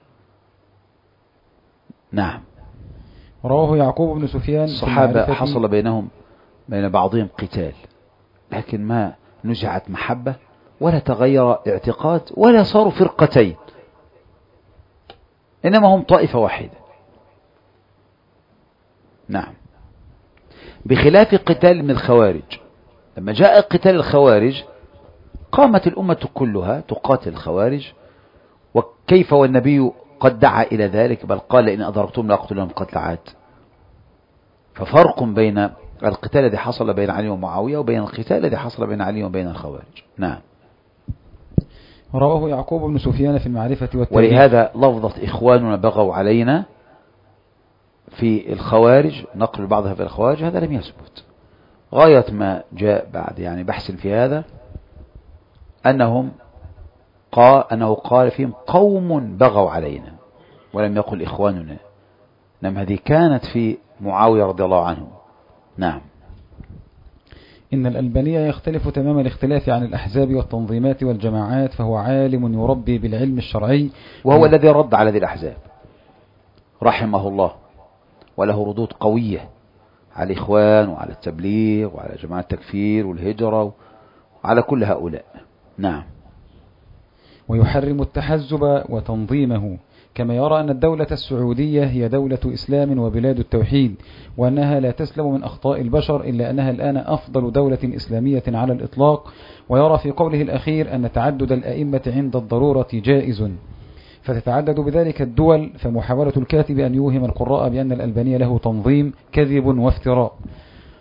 نعم. رواه يعقوب بن سفيان. الصحابة حصل بينهم بين بعضهم قتال، لكن ما نزعت محبة ولا تغير اعتقاد ولا صاروا فرقتين، إنما هم طائفة واحدة. نعم. بخلاف قتال من الخوارج، لما جاء قتال الخوارج قامت الأمة كلها تقاتل الخوارج، وكيف والنبي قد دعا إلى ذلك، بل قال إن أدركتم لأقتلهم قتل عاد. ففرق بين القتال الذي حصل بين علي ومعاوية وبين القتال الذي حصل بين علي وبين الخوارج. نعم. رواه يعقوب بن سفيان في المعرفة والتاريخ. ولهذا لفظة إخواننا بغوا علينا في الخوارج، نقل بعضها في الخوارج، هذا لم يثبت. غاية ما جاء بعد يعني بحث في هذا أنهم قال أنه قال فيهم قوم بغوا علينا، ولم يقل إخواننا. نعم. هذه كانت في معاوية رضي الله عنه. نعم. إن الألباني يختلف تمام الاختلاف عن الأحزاب والتنظيمات والجماعات، فهو عالم يربي بالعلم الشرعي، وهو و... الذي رد على ذي الأحزاب رحمه الله، وله ردود قوية على الإخوان وعلى التبليغ وعلى جماعة التكفير والهجرة وعلى كل هؤلاء. نعم. ويحرم التحزب وتنظيمه، كما يرى أن الدولة السعودية هي دولة إسلام وبلاد التوحيد، وأنها لا تسلم من أخطاء البشر، إلا أنها الآن أفضل دولة إسلامية على الإطلاق. ويرى في قوله الأخير أن تعدد الأئمة عند الضرورة جائز، فتتعدد بذلك الدول. فمحاولة الكاتب أن يوهم القراء بأن الألباني له تنظيم كذب وافتراء.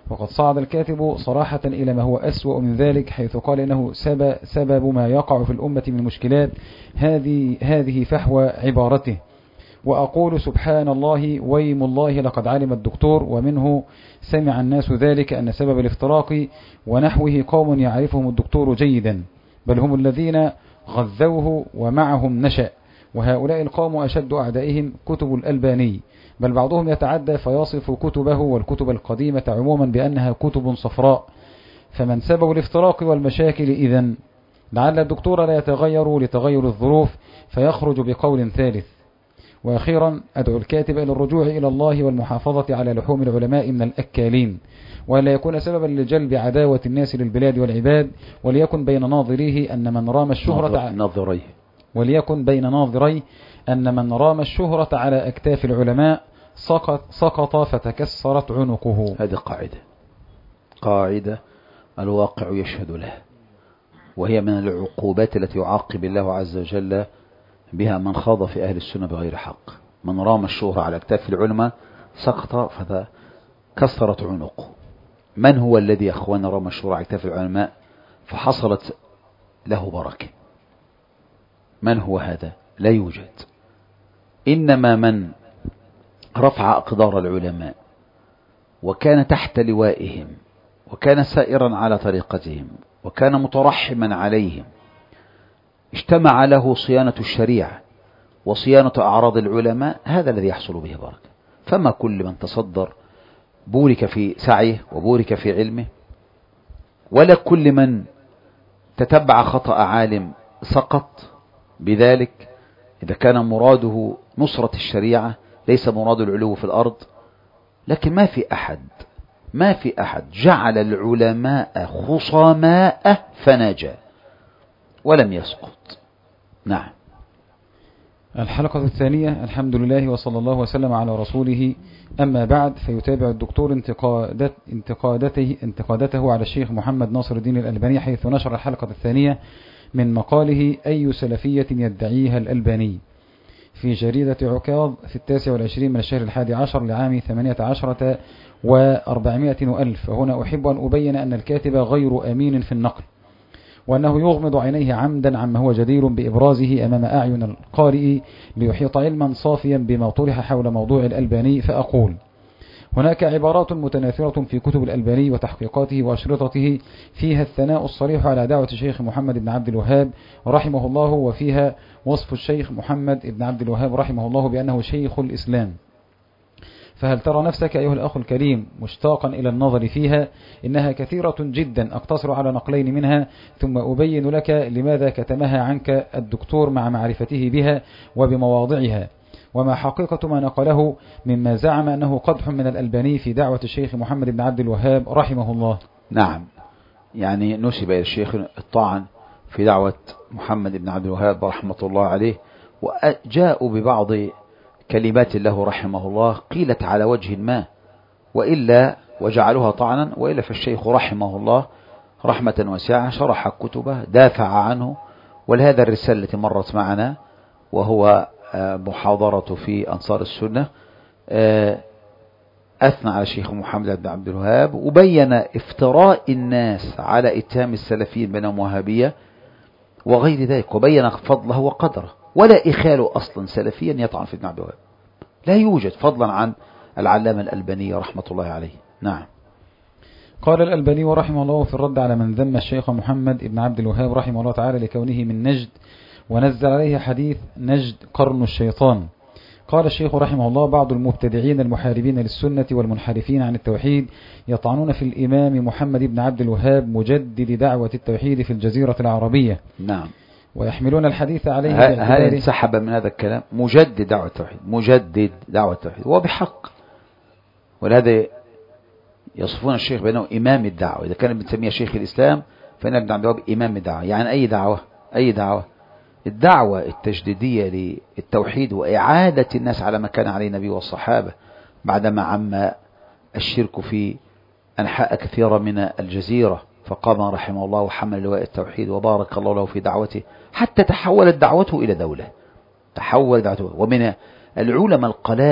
وقد صعد الكاتب صراحة إلى ما هو أسوأ من ذلك، حيث قال إنه سبب, سبب ما يقع في الأمة من مشكلات هذه, هذه فحوى عبارته. وأقول سبحان الله ويم الله لقد علم الدكتور، ومنه سمع الناس ذلك أن سبب الافتراق ونحوه قوم يعرفهم الدكتور جيدا، بل هم الذين غذوه ومعهم نشأ، وهؤلاء القوم أشد أعدائهم كتب الألباني، بل بعضهم يتعدى فيصف كتبه والكتب القديمة عموما بأنها كتب صفراء. فمن سبب الافتراق والمشاكل إذن؟ لعل الدكتور لا يتغير لتغير الظروف فيخرج بقول ثالث. وأخيرا أدعو الكاتب إلى الرجوع إلى الله والمحافظة على لحوم العلماء من الأكالين، ولا يكون سببا لجلب عداوة الناس للبلاد والعباد، وليكن بين ناظريه أن من رام الشهرة ناظريه وليكن بين ناظري أن من رام الشهرة على أكتاف العلماء سقط, سقط فتكسرت عنقه. هذه قاعدة قاعدة الواقع يشهد له، وهي من العقوبات التي يعاقب الله عز وجل بها من خاض في أهل السنة بغير حق. من رام الشهرة على أكتاف العلماء سقط فتكسرت عنقه. من هو الذي أخوان رام الشهرة على أكتاف العلماء فحصلت له بركة؟ من هو هذا؟ لا يوجد. إنما من رفع أقدار العلماء وكان تحت لوائهم وكان سائرا على طريقتهم وكان مترحما عليهم، اجتمع له صيانة الشريعة وصيانة أعراض العلماء، هذا الذي يحصل به بركة. فما كل من تصدر بورك في سعيه وبورك في علمه، ولا كل من تتبع خطأ عالم سقط بذلك. إذا كان مراده نصرة الشريعة ليس مراد العلو في الأرض. لكن ما في أحد ما في أحد جعل العلماء خصماء فنجا ولم يسقط. نعم. الحلقة الثانية. الحمد لله وصلى الله وسلم على رسوله. أما بعد، فيتابع الدكتور انتقادات انتقادته, انتقادته على الشيخ محمد ناصر الدين الألباني، حيث نشر الحلقة الثانية من مقاله أي سلفية يدعيها الألباني في جريدة عكاظ في التاسع والعشرين من الشهر الحادي عشر لعام ثمانية عشرة وأربعمائة وألف. وهنا أحب أن أبين أن الكاتب غير أمين في النقل، وأنه يغمض عينيه عمدا عما هو جدير بإبرازه أمام أعين القارئ ليحيط علما صافيا بما طرح حول موضوع الألباني. فأقول: هناك عبارات متناثرة في كتب الألباني وتحقيقاته وأشرطته فيها الثناء الصريح على دعوة الشيخ محمد بن عبد الوهاب رحمه الله، وفيها وصف الشيخ محمد بن عبد الوهاب رحمه الله بأنه شيخ الإسلام. فهل ترى نفسك أيها الأخ الكريم مشتاقا إلى النظر فيها؟ إنها كثيرة جدا، أقتصر على نقلين منها ثم أبين لك لماذا كتمها عنك الدكتور مع معرفته بها وبمواضعها، وما حقيقة ما نقله مما زعم أنه قدح من الألباني في دعوة الشيخ محمد بن عبد الوهاب رحمه الله. نعم، يعني نسب إلى الشيخ الطعن في دعوة محمد بن عبد الوهاب رحمة الله عليه، وجاءوا ببعض كلمات له رحمه الله قيلت على وجه ما، وإلا وجعلوها طعنا، وإلا فالشيخ رحمه الله رحمة واسعة شرح كتبه، دافع عنه. ولهذا الرسالة التي مرت معنا وهو محاضرة في أنصار السنة أثنى على الشيخ محمد بن عبد الوهاب، وبين افتراء الناس على اتهام السلفيين بأنهم وهابية وغير ذلك، وبين فضله وقدره. ولا إخال أصلا سلفيا يطعن في ابن عبد الوهاب، لا يوجد، فضلا عن العلامة الألباني رحمة الله عليه. نعم. قال الألباني رحمه الله في الرد على من ذم الشيخ محمد بن عبد الوهاب رحمه الله تعالى لكونه من نجد، ونزل عليه حديث نجد قرن الشيطان. قال الشيخ رحمه الله: بعض المبتدعين المحاربين للسنة والمنحرفين عن التوحيد يطعنون في الإمام محمد بن عبد الوهاب مجدد دعوة التوحيد في الجزيرة العربية. نعم. ويحملون الحديث عليه. هل انسحب من هذا الكلام؟ مجدد دعوة التوحيد، مجدد دعوة التوحيد، وبحق. ولهذا يصفون الشيخ بأنه إمام الدعوة. إذا كان ابن تيمية شيخ الإسلام فإن ابن عبد الوهاب إمام الدعوة. يعني أي دعوة؟ أي دعوة؟ الدعوة التجديدية للتوحيد وإعادة الناس على ما كان عليه النبي والصحابة بعدما عم الشرك في أنحاء كثيرة من الجزيرة، فقام رحمه الله وحمل لواء التوحيد وبارك الله له في دعوته حتى تحولت دعوته إلى دولة. تحول دعوته. ومن العلماء القلاء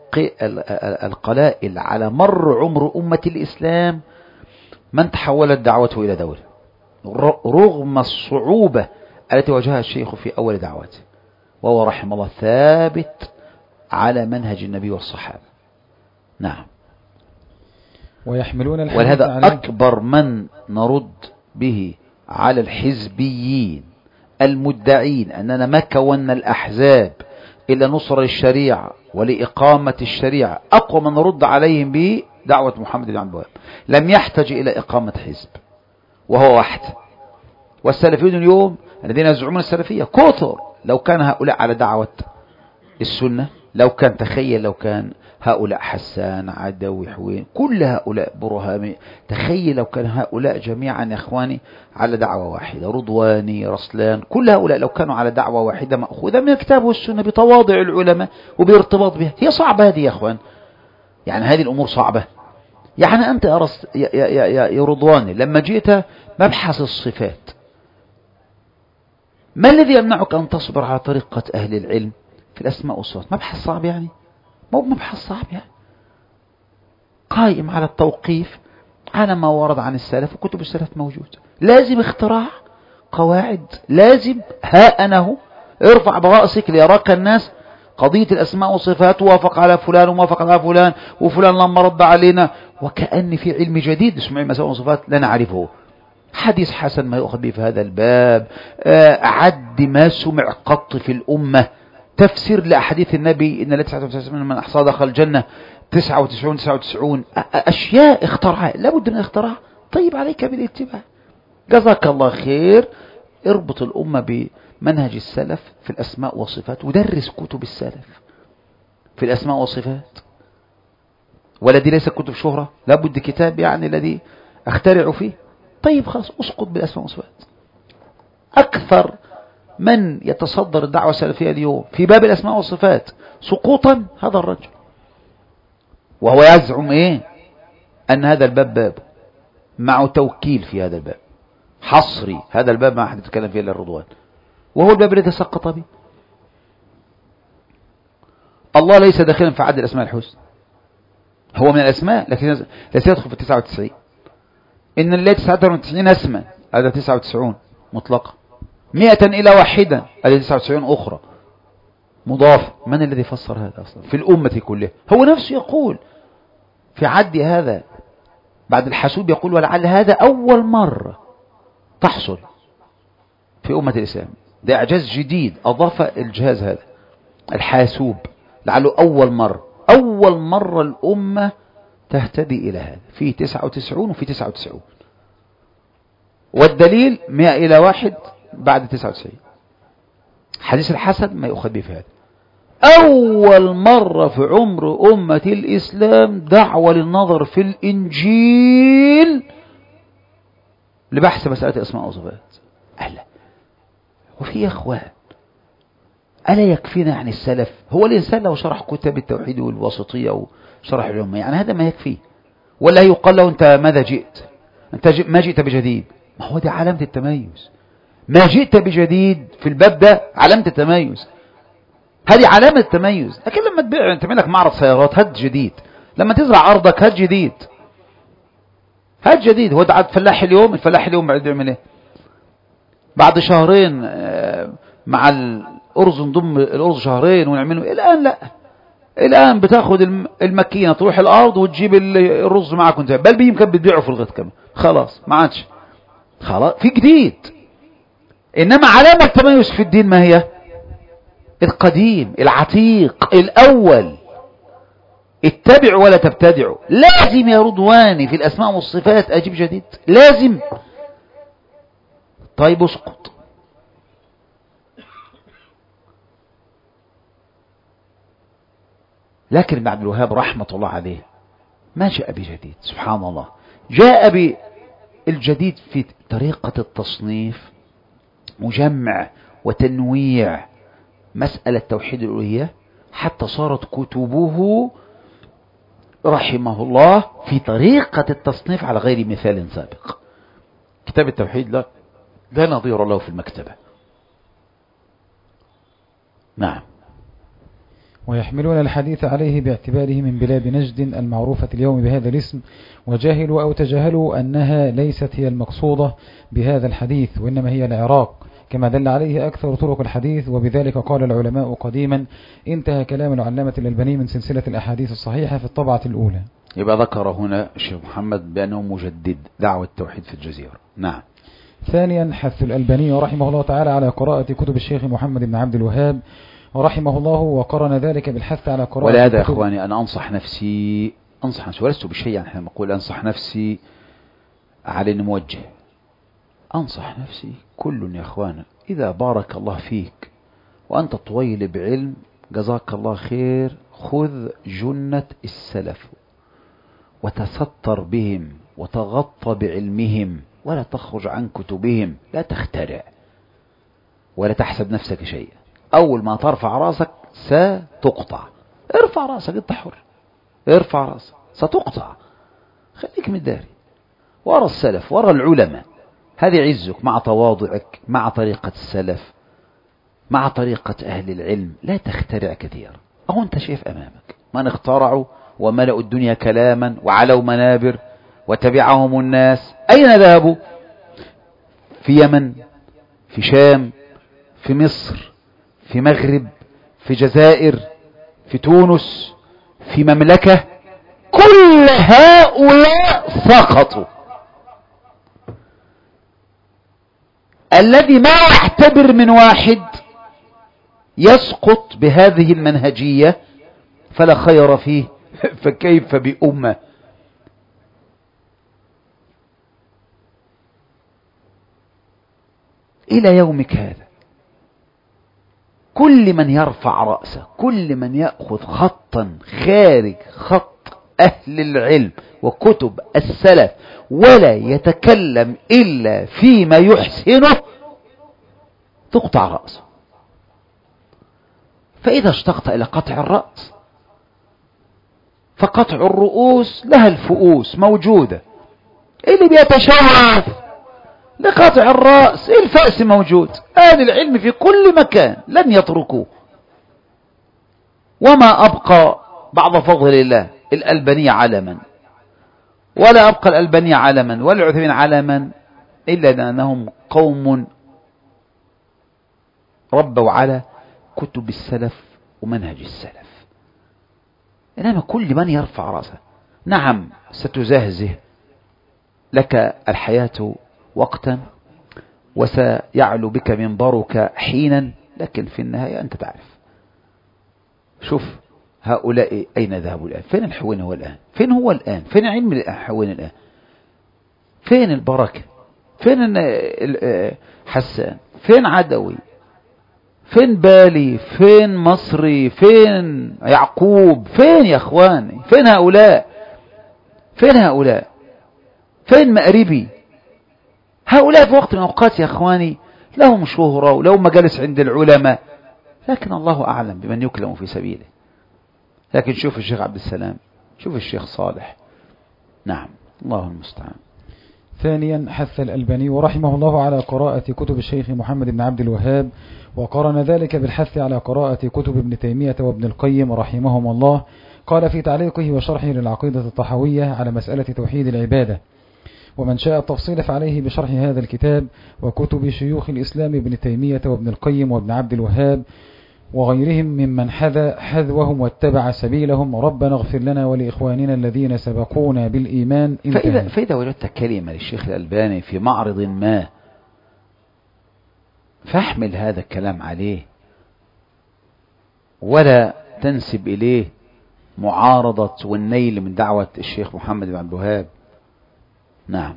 القلائل على مر عمر أمة الإسلام من تحولت دعوته إلى دولة، رغم الصعوبة التي واجهها الشيخ في أول دعوته، وهو رحمه الله ثابت على منهج النبي والصحابة. نعم. ويحملون الحديث ولهذا عليه أكبر من نرد به على الحزبيين المدعين أننا ما كونا الأحزاب إلا نصر الشريعة ولإقامة الشريعة، أقوى من نرد عليهم به دعوة محمد بن عبد الوهاب. لم يحتاج إلى إقامة حزب وهو وحده. والسلفيون اليوم الذين يزعمون السلفية كثر، لو كان هؤلاء على دعوة السنة، لو كان تخيل لو كان هؤلاء حسان عدوي حوين كل هؤلاء برهامي، تخيل لو كان هؤلاء جميعا يا اخواني على دعوة واحدة، رضواني رسلان، كل هؤلاء لو كانوا على دعوة واحدة مأخوذة من الكتاب والسنة بتواضع العلماء وبارتباط بها. هي صعبة هذه يا اخوان، يعني هذه الامور صعبة. يعني انت أرست يا, يا, يا, يا رضواني لما جئت مبحث الصفات، ما الذي يمنعك ان تصبر على طريقة اهل العلم في الاسماء والصفات؟ مبحث صعب يعني؟ مو مبحث صعب يعني، قائم على التوقيف على ما ورد عن السلف وكتب السلف موجود. لازم اختراع قواعد، لازم ها أنه ارفع برأسك ليراك الناس. قضية الأسماء والصفات وافق على فلان ووافق على فلان وفلان لما رد علينا، وكأن في علم جديد اسمه الأسماء والصفات لا نعرفه. حديث حسن ما يؤخذ به في هذا الباب، عد ما سمع قط في الأمة، تفسير لأحاديث النبي إن لا تسعة وتسعين من أحصى دخل الجنة، تسعة وتسعون تسعة وتسعون أشياء اخترعها، لابد من اختراع. طيب عليك بالاتباع، جزاك الله خير. اربط الأمة بمنهج السلف في الأسماء والصفات، ودرس كتب السلف في الأسماء والصفات. والذي ليس كتب شهرة، لابد كتاب يعني الذي اخترع فيه. طيب خلاص اسقط بالأسماء والصفات. أكثر من يتصدر الدعوة السلفية اليوم في باب الأسماء والصفات سقوطا هذا الرجل، وهو يزعم إيه؟ أن هذا الباب باب مع توكيل في هذا الباب حصري، هذا الباب ما أحد يتكلم فيه إلا الرضوان، وهو الباب الذي سقط به. الله ليس داخلا في عدد الأسماء الحسنى، هو من الأسماء لكن ليس يدخل في التسعة وتسعين. إن الله تسعة وتسعين اسما، هذا تسعة وتسعون مطلقة، مئة إلى واحدة، هذه تسعة وتسعين أخرى مضاف. من الذي فسر هذا أصلا في الأمة كلها؟ هو نفسه يقول في عد هذا بعد الحاسوب، يقول ولعل هذا أول مرة تحصل في أمة الإسلام. ده إعجاز جديد أضاف الجهاز هذا الحاسوب، لعله أول مرة أول مرة الأمة تهتدي إلى هذا، في تسعة وتسعون وفي تسعة وتسعون، والدليل مئة إلى واحد بعد تسعة وتسعين. حديث الحسن ما يؤخذ به في هذا. أول مرة في عمر أمة الإسلام دعوة للنظر في الإنجيل لبحث مسألة الأسماء والصفات. ألا وفي أخوان، ألا يكفينا يعني السلف؟ هو الإنسان لو شرح كتاب التوحيد والوسطية وشرح الأمة يعني هذا ما يكفي؟ ولا يقال له أنت ماذا جئت؟ أنت ما جئت بجديد. ما هو دي علامة التميز، ما جئت بجديد في الباب ده علامة التميز، هذه علامة التميز. لكن لما تبيع تعمل لك معرض سيارات هات جديد، لما تزرع أرضك هات جديد، هات جديد. هو ده فلاح اليوم، الفلاح اليوم بعد يعمل ايه؟ بعد شهرين مع الأرز نضم الأرز شهرين ونعمله. الآن لا، الآن بتاخد الماكينة تروح الأرض وتجيب الرز معك وانت بل بيمكن بتبيعه في الغد كمان، خلاص ما عادش، خلاص في جديد. إنما علامة التميز في الدين ما هي؟ القديم العتيق الأول. اتبعوا ولا تبتدعوا. لازم يا رضواني في الأسماء والصفات أجيب جديد، لازم. طيب اسقط. لكن ابن عبد الوهاب رحمة الله عليه ما جاء بجديد، سبحان الله. جاء بالجديد في طريقة التصنيف، مجمع وتنويع مسألة توحيد الألوهية، حتى صارت كتبه رحمه الله في طريقة التصنيف على غير مثال سابق. كتاب التوحيد لا لا نظير له في المكتبة. نعم. ويحملون الحديث عليه باعتباره من بلاد نجد المعروفة اليوم بهذا الاسم، وجاهلوا أو تجاهلوا أنها ليست هي المقصودة بهذا الحديث، وإنما هي العراق كما دل عليه أكثر طرق الحديث. وبذلك قال العلماء قديما. انتهى كلام العلامة الألباني من سلسلة الأحاديث الصحيحة في الطبعة الأولى. يبقى ذكر هنا الشيخ محمد بأنه مجدد دعوة التوحيد في الجزيرة. نعم. ثانيا حث الألباني رحمه الله تعالى على قراءة كتب الشيخ محمد بن عبد الوهاب رحمه الله، وقرن ذلك بالحث على قراءة. ولهذا يا إخواني أنا أنصح نفسي أنصح نفسي ولست بشيء، يعني حين أقول أنصح نفسي على إني موجه، أنصح نفسي كل يا إخوانا إذا بارك الله فيك وأنت طويل بعلم جزاك الله خير، خذ جنة السلف وتستر بهم وتغطى بعلمهم ولا تخرج عن كتبهم، لا تخترع ولا تحسب نفسك شيئا. أول ما ترفع راسك ستقطع. ارفع راسك، انت حر، ارفع راسك ستقطع. خليك مداري ورا السلف ورا العلماء، هذه عزك مع تواضعك مع طريقة السلف مع طريقة أهل العلم. لا تخترع كثيرا. أهو أنت شايف أمامك من اخترعوا وملأوا الدنيا كلاما وعلوا منابر وتبعهم الناس. أين ذهبوا؟ في يمن، في شام، في مصر، في مغرب، في جزائر، في تونس، في مملكة. كل هؤلاء سقطوا. الذي ما يعتبر من واحد يسقط بهذه المنهجية فلا خير فيه، فكيف بأمة. إلى يومك هذا كل من يرفع رأسه، كل من يأخذ خطا خارج خط أهل العلم وكتب السلف ولا يتكلم إلا فيما يحسنه تقطع رأسه. فإذا اشتقت إلى قطع الرأس فقطع الرؤوس لها الفؤوس موجودة. اللي بيتشوف لقطع الرأس الفأس موجود. أهل العلم في كل مكان لن يتركوه. وما أبقى بعد فضل الله الألباني علما، ولا أبقى الألباني علما ولا العثيمين علما، إلا لأنهم قوم ربوا على كتب السلف ومنهج السلف. إنما كل من يرفع رأسه نعم ستزهزه لك الحياة وقتا وسيعلو بك منبرك حينا، لكن في النهاية أنت تعرف. شوف هؤلاء أين ذهبوا الآن؟ فين الحوين هو الآن؟ فين هو الآن؟ فين علم الحوين الآن؟ فين البركة؟ فين حسان؟ فين عدوي؟ فين بالي؟ فين مصري؟ فين يعقوب؟ فين يا اخواني؟ فين هؤلاء؟ فين هؤلاء؟ فين مأربي؟ هؤلاء في وقت من الأوقات يا اخواني لهم شهرة ولهم مجالس عند العلماء، لكن الله أعلم بمن يكلم في سبيله. لكن شوف الشيخ عبد السلام، شوف الشيخ صالح. نعم الله المستعان. ثانيا حث الألباني رحمه الله على قراءة كتب الشيخ محمد بن عبد الوهاب، وقرن ذلك بالحث على قراءة كتب ابن تيمية وابن القيم رحمهم الله. قال في تعليقه وشرحه للعقيدة الطحاوية على مسألة توحيد العبادة: ومن شاء التفصيل فعليه بشرح هذا الكتاب وكتب شيوخ الإسلام ابن تيمية وابن القيم وابن عبد الوهاب وغيرهم ممن حذى حذوهم واتبع سبيلهم. ربنا اغفر لنا ولإخواننا الذين سبقونا بالإيمان. فإذا, فإذا وجدت كلمة للشيخ الألباني في معرض ما فاحمل هذا الكلام عليه ولا تنسب إليه معارضة والنيل من دعوة الشيخ محمد بن عبد الوهاب. نعم.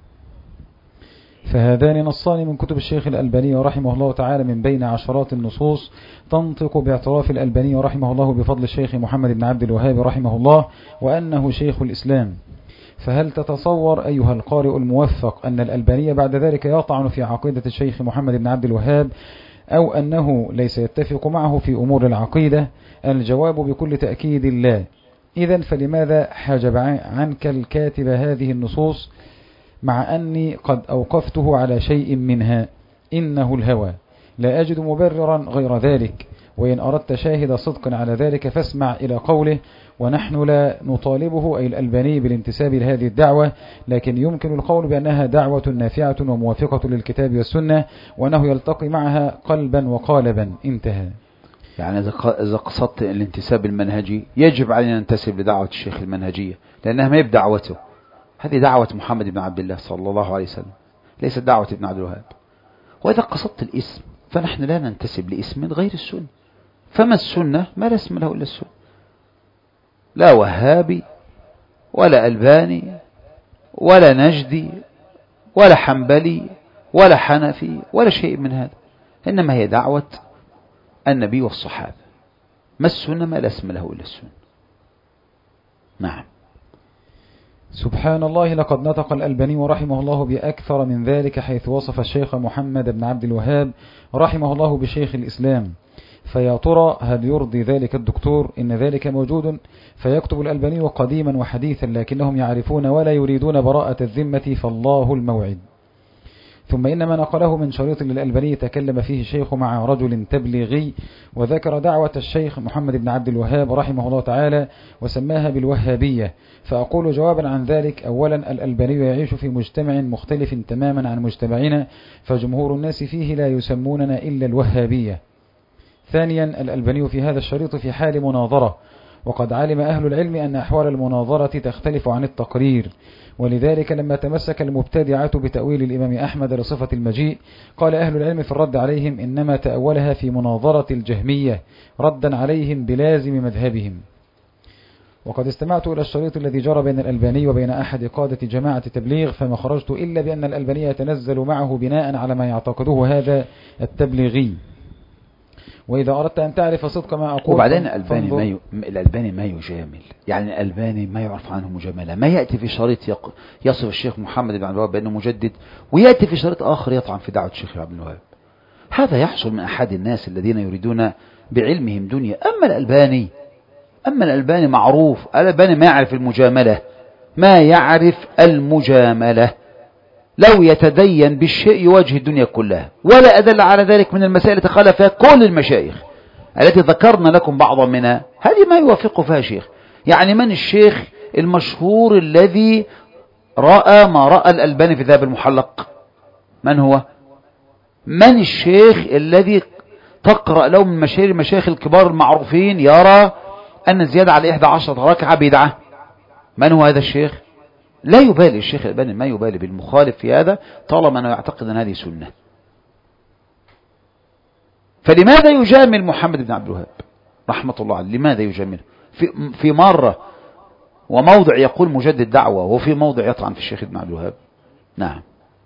فهذان نصان من كتب الشيخ الألباني رحمه الله تعالى من بين عشرات النصوص تنطق باعتراف الألباني رحمه الله بفضل الشيخ محمد بن عبد الوهاب رحمه الله وأنه شيخ الإسلام. فهل تتصور أيها القارئ الموفق أن الألباني بعد ذلك يطعن في عقيدة الشيخ محمد بن عبد الوهاب أو أنه ليس يتفق معه في أمور العقيدة؟ الجواب بكل تأكيد لا. إذن فلماذا حجب عنك الكاتب هذه النصوص مع أني قد أوقفته على شيء منها؟ إنه الهوى، لا أجد مبررا غير ذلك، وإن أردت شاهد صدق على ذلك فاسمع إلى قوله: ونحن لا نطالبه أي الألباني بالانتساب لهذه الدعوة، لكن يمكن القول بأنها دعوة نافعة وموافقة للكتاب والسنة، وأنه يلتقي معها قلبا وقالبا. انتهى. يعني إذا قصدت الانتساب المنهجي يجب علينا ننتسب لدعوة الشيخ المنهجية، لأنها ما بدعوته، هذه دعوة محمد بن عبد الله صلى الله عليه وسلم، ليست دعوة ابن عبد الوهاب. وإذا قصدت الاسم فنحن لا ننتسب لاسم غير السنة، فما السنة؟ ما لا اسم له إلا السنة، لا وهابي ولا ألباني ولا نجدي ولا حنبلي ولا حنفي ولا شيء من هذا، إنما هي دعوة النبي والصحابة. ما السنة؟ ما لا اسم له إلا السنة. نعم. سبحان الله، لقد نطق الألباني رحمه الله بأكثر من ذلك، حيث وصف الشيخ محمد بن عبد الوهاب رحمه الله بشيخ الإسلام. فيا ترى هل يرضي ذلك الدكتور؟ إن ذلك موجود. فيكتب الألباني قديما وحديثا، لكنهم يعرفون ولا يريدون براءة الذمة، فالله الموعد. ثم إن ما نقله من شريط للألباني تكلم فيه الشيخ مع رجل تبليغي، وذكر دعوة الشيخ محمد بن عبد الوهاب رحمه الله تعالى وسماها بالوهابية. فأقول جوابا عن ذلك: أولا، الألباني يعيش في مجتمع مختلف تماما عن مجتمعنا، فجمهور الناس فيه لا يسموننا إلا الوهابية. ثانيا، الألباني في هذا الشريط في حال مناظرة، وقد علم أهل العلم أن أحوال المناظرة تختلف عن التقرير، ولذلك لما تمسك المبتدعة بتأويل الإمام أحمد لصفة المجيء، قال أهل العلم في الرد عليهم: إنما تأولها في مناظرة الجهمية ردا عليهم بلازم مذهبهم. وقد استمعت إلى الشريط الذي جرى بين الألباني وبين أحد قادة جماعة تبليغ، فما خرجت إلا بأن الألباني يتنزل معه بناء على ما يعتقده هذا التبليغي. وإذا أردت أن تعرف صدق ما أقول، وبعدين الألباني ما ي... الألباني ما يجامل، يعني الألباني ما يعرف عنه مجاملة. ما يأتي في شريط يق... يصف الشيخ محمد بن عبد الوهاب بأنه مجدد، ويأتي في شريط آخر يطعن في دعوة الشيخ عبد الوهاب. هذا يحصل من أحد الناس الذين يريدون بعلمهم دنيا. أما الألباني أما الألباني معروف، الألباني ما يعرف المجاملة، ما يعرف المجاملة. لو يتدين بالشيء يواجه الدنيا كلها، ولا أدل على ذلك من المسائل التي قال فيها كل المشايخ التي ذكرنا لكم بعضا منها، هذه ما يوافق فيها شيخ. يعني من الشيخ المشهور الذي رأى ما رأى الألباني في ذهب المحلق؟ من هو؟ من الشيخ الذي تقرأ له من مشاهير المشايخ الكبار المعروفين يرى أن الزيادة على إحدى عشرة ركعة بدعة؟ من هو هذا الشيخ؟ لا يبالي الشيخ الألباني، ما يبالي بالمخالف في هذا طالما أنه يعتقد أن هذه سنة. فلماذا يجامل محمد بن عبد الوهاب رحمة الله عليه؟ لماذا يجامله في, في مرة وموضع يقول مجدد دعوة، وفي موضع يطعن في الشيخ بن عبد الوهاب؟ نعم.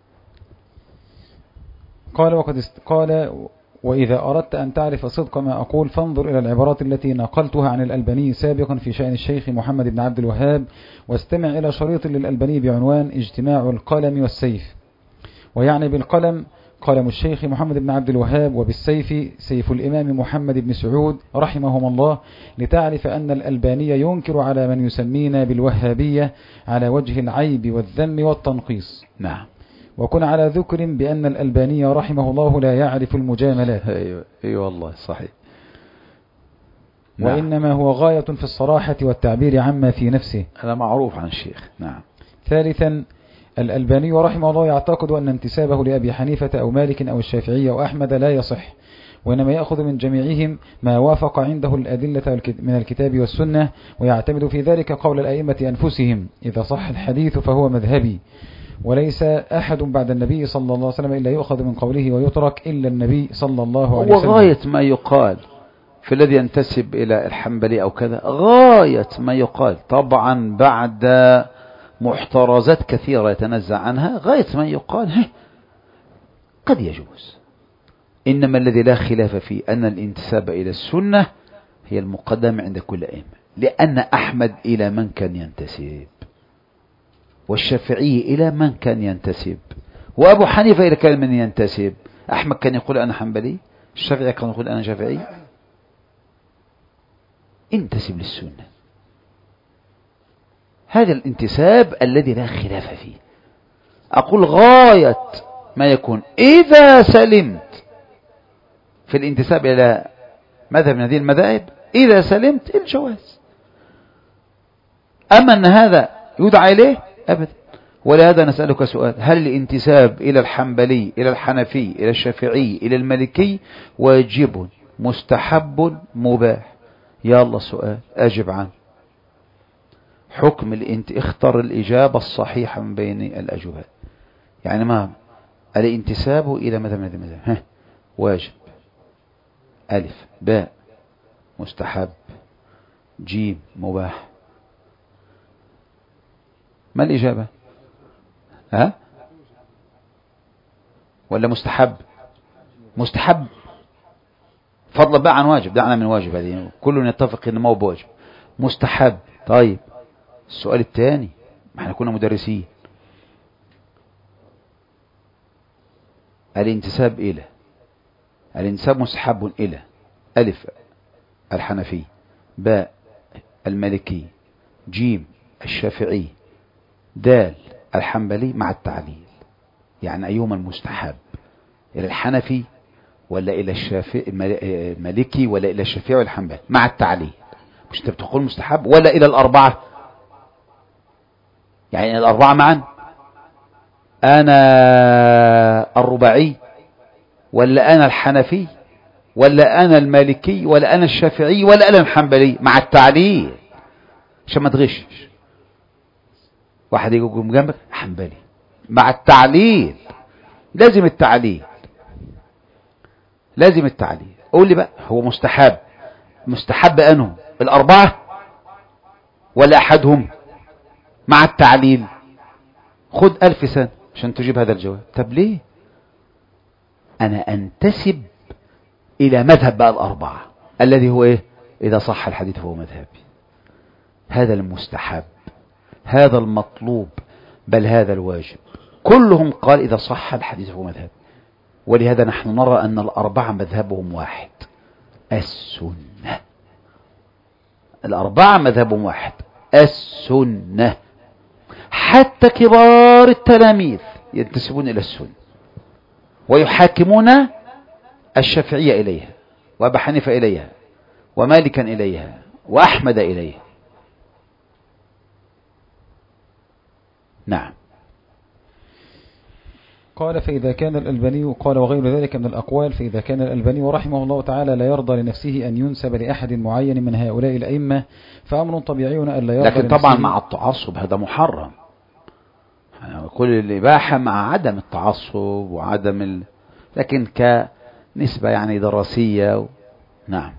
قال وقد است... قال وإذا أردت أن تعرف صدق ما أقول فانظر إلى العبارات التي نقلتها عن الألباني سابقا في شأن الشيخ محمد بن عبد الوهاب، واستمع إلى شريط للألباني بعنوان اجتماع القلم والسيف. ويعني بالقلم قلم الشيخ محمد بن عبد الوهاب، وبالسيف سيف الإمام محمد بن سعود رحمهم الله، لتعرف أن الألباني ينكر على من يسمينا بالوهابية على وجه العيب والذم والتنقيص. نعم. وكن على ذكر بأن الألباني رحمه الله لا يعرف المجاملات. أيوة, أيوة والله صحيح. نعم. وإنما هو غاية في الصراحة والتعبير عما في نفسه. هذا معروف عن الشيخ. نعم. ثالثا، الألباني رحمه الله يعتقد أن انتسابه لأبي حنيفة أو مالك أو الشافعية أو أحمد لا يصح، وإنما يأخذ من جميعهم ما وافق عنده الأدلة من الكتاب والسنة، ويعتمد في ذلك قول الأئمة أنفسهم: إذا صح الحديث فهو مذهبي. وليس أحد بعد النبي صلى الله عليه وسلم إلا يؤخذ من قوله ويترك إلا النبي صلى الله عليه وسلم. وغاية ما يقال في الذي ينتسب إلى الحنبلي أو كذا، غاية ما يقال طبعا بعد محترزات كثيرة يتنزع عنها، غاية ما يقال قد يجوز. إنما الذي لا خلاف فيه أن الانتساب إلى السنة هي المقدمة عند كل أئمة، لأن أحمد إلى من كان ينتسب، والشافعي إلى من كان ينتسب، وأبو حنيفة إلى كان من ينتسب. أحمد كان يقول أنا حنبلي، الشافعي كان يقول أنا شافعي. انتسب للسنة، هذا الانتساب الذي لا خلاف فيه. أقول غاية ما يكون إذا سلمت في الانتساب إلى مذهب من هذه المذاهب إذا سلمت الجواز. أما أن هذا يدعى إليه أبدا. ولهذا نسألك سؤال: هل الانتساب إلى الحنبلي إلى الحنفي إلى الشافعي إلى المالكي واجب مستحب مباح؟ يا الله سؤال أجب عنه. حكم الانت اختر الإجابة الصحيحة من بين الأجوبات. يعني ما الانتساب إلى مذهب من هذه المذاهب واجب، ألف، باء مستحب، جيم مباح. ما الإجابة؟ ها؟ ولا مستحب؟ مستحب فضلا بقى عن واجب. دعنا من واجب، هذه كلنا يتفق إنه ما هو بواجب. مستحب. طيب السؤال الثاني، ما احنا كنا مدرسين، الانتساب إلى، الانتساب مستحب إلى ألف الحنفي، باء المالكي، جيم الشافعي، دال الحنبلي مع التعليل. يعني أيهما المستحب؟ إلى الحنفي ولا إلى الشافعي المالكي ولا إلى الشافعي والحنبلي مع التعليل؟ مش انت بتقول مستحب ولا إلى الأربعة؟ يعني الأربعة معا، أنا الرباعي ولا أنا الحنفي ولا أنا المالكي ولا أنا الشافعي ولا أنا الحنبلي مع التعليل عشان ما تغشش. واحد يقول جنبك حنبلي مع التعليل، لازم التعليل، لازم التعليل. قول لي بقى، هو مستحب مستحب أنه الأربعة ولا أحدهم مع التعليل؟ خد ألف سنة عشان تجيب هذا الجواب. طب ليه؟ أنا أنتسب إلى مذهب بقى الأربعة الذي هو إيه؟ إذا صح الحديث فهو مذهبي. هذا المستحب، هذا المطلوب، بل هذا الواجب. كلهم قال إذا صح الحديث فهو مذهب. ولهذا نحن نرى أن الأربعة مذهبهم واحد، السنة. الأربعة مذهبهم واحد، السنة. حتى كبار التلاميذ ينتسبون إلى السنة ويحاكمون الشافعية إليها وأبا حنيفة إليها ومالكا إليها وأحمد إليها. نعم. قال: فإذا كان الألباني، قال وغير ذلك من الأقوال، فإذا كان الألباني رحمه الله تعالى لا يرضى لنفسه أن ينسب لأحد معين من هؤلاء الأئمة فأمر طبيعي أن لا يرضى لكن لنفسه. طبعا مع التعصب هذا محرم. كل الإباحة مع عدم التعصب وعدم ال... لكن كنسبة يعني دراسية و... نعم.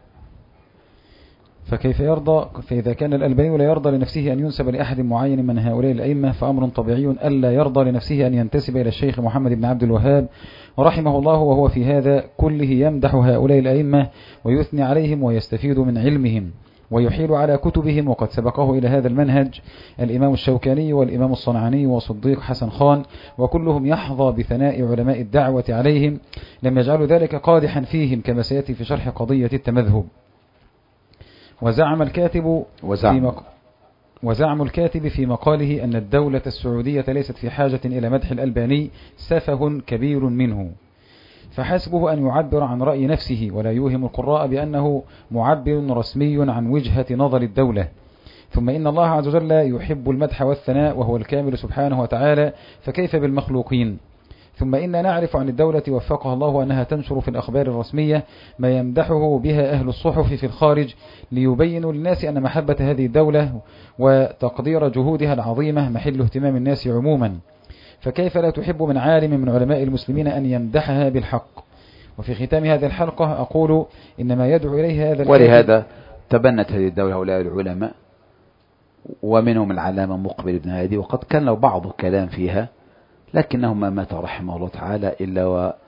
فكيف يرضى؟ فإذا كان الألباني لا يرضى لنفسه أن ينسب لأحد معين من هؤلاء الأئمة فأمر طبيعي ألا يرضى لنفسه أن ينتسب إلى الشيخ محمد بن عبد الوهاب رحمه الله، وهو في هذا كله يمدح هؤلاء الأئمة ويثني عليهم ويستفيد من علمهم ويحيل على كتبهم. وقد سبقه إلى هذا المنهج الإمام الشوكاني والإمام الصنعاني وصديق حسن خان، وكلهم يحظى بثناء علماء الدعوة عليهم، لم يجعلوا ذلك قادحا فيهم كما سيأتي في شرح قضية التمذهب. وزعم الكاتب وزعم. في مق... وزعم الكاتب في مقاله أن الدولة السعودية ليست في حاجة إلى مدح الألباني سفه كبير منه، فحسبه أن يعبر عن رأي نفسه ولا يوهم القراء بأنه معبر رسمي عن وجهة نظر الدولة. ثم إن الله عز وجل يحب المدح والثناء وهو الكامل سبحانه وتعالى، فكيف بالمخلوقين؟ ثم إن نعرف عن الدولة وفقها الله أنها تنشر في الأخبار الرسمية ما يمدحه بها أهل الصحف في الخارج ليبينوا للناس أن محبة هذه الدولة وتقدير جهودها العظيمة محل اهتمام الناس عموما، فكيف لا تحب من عالم من علماء المسلمين أن يمدحها بالحق؟ وفي ختام هذه الحلقة أقول إنما يدعو إليه هذا. ولهذا تبنت هذه الدولة هؤلاء العلماء ومنهم العلامة مقبل بن هادي، وقد كان له بعض الكلام فيها، لكنه ما مات رحمه الله تعالى إلا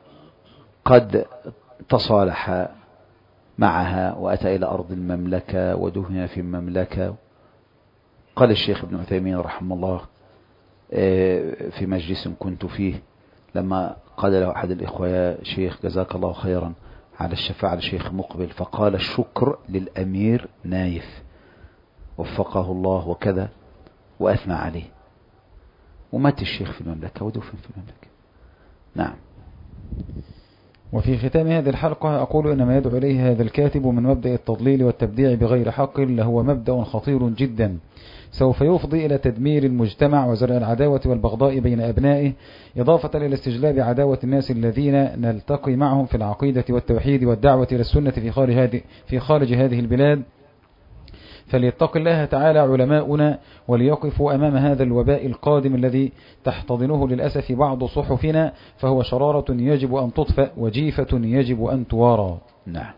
وقد تصالح معها وأتى إلى أرض المملكة ودفن في المملكة. قال الشيخ ابن عثيمين رحمه الله في مجلس كنت فيه لما قال له أحد الإخوة: يا شيخ جزاك الله خيرا على الشفاعة لشيخ مقبل، فقال: الشكر للأمير نايف وفقه الله وكذا، وأثنى عليه. ومات الشيخ في المملكة ودفن في المملكة. نعم. وفي ختام هذه الحلقة أقول إن ما يدعو إليه هذا الكاتب من مبدأ التضليل والتبديع بغير حق لهو مبدأ خطير جدا، سوف يفضي إلى تدمير المجتمع وزرع العداوة والبغضاء بين أبنائه، إضافة إلى استجلاب عداوة الناس الذين نلتقي معهم في العقيدة والتوحيد والدعوة إلى السنة في خارج هذه, في خارج هذه البلاد. فليتق الله تعالى علماؤنا وليقفوا أمام هذا الوباء القادم الذي تحتضنه للأسف بعض صحفنا، فهو شرارة يجب أن تطفأ وجيفة يجب أن توارى. نعم.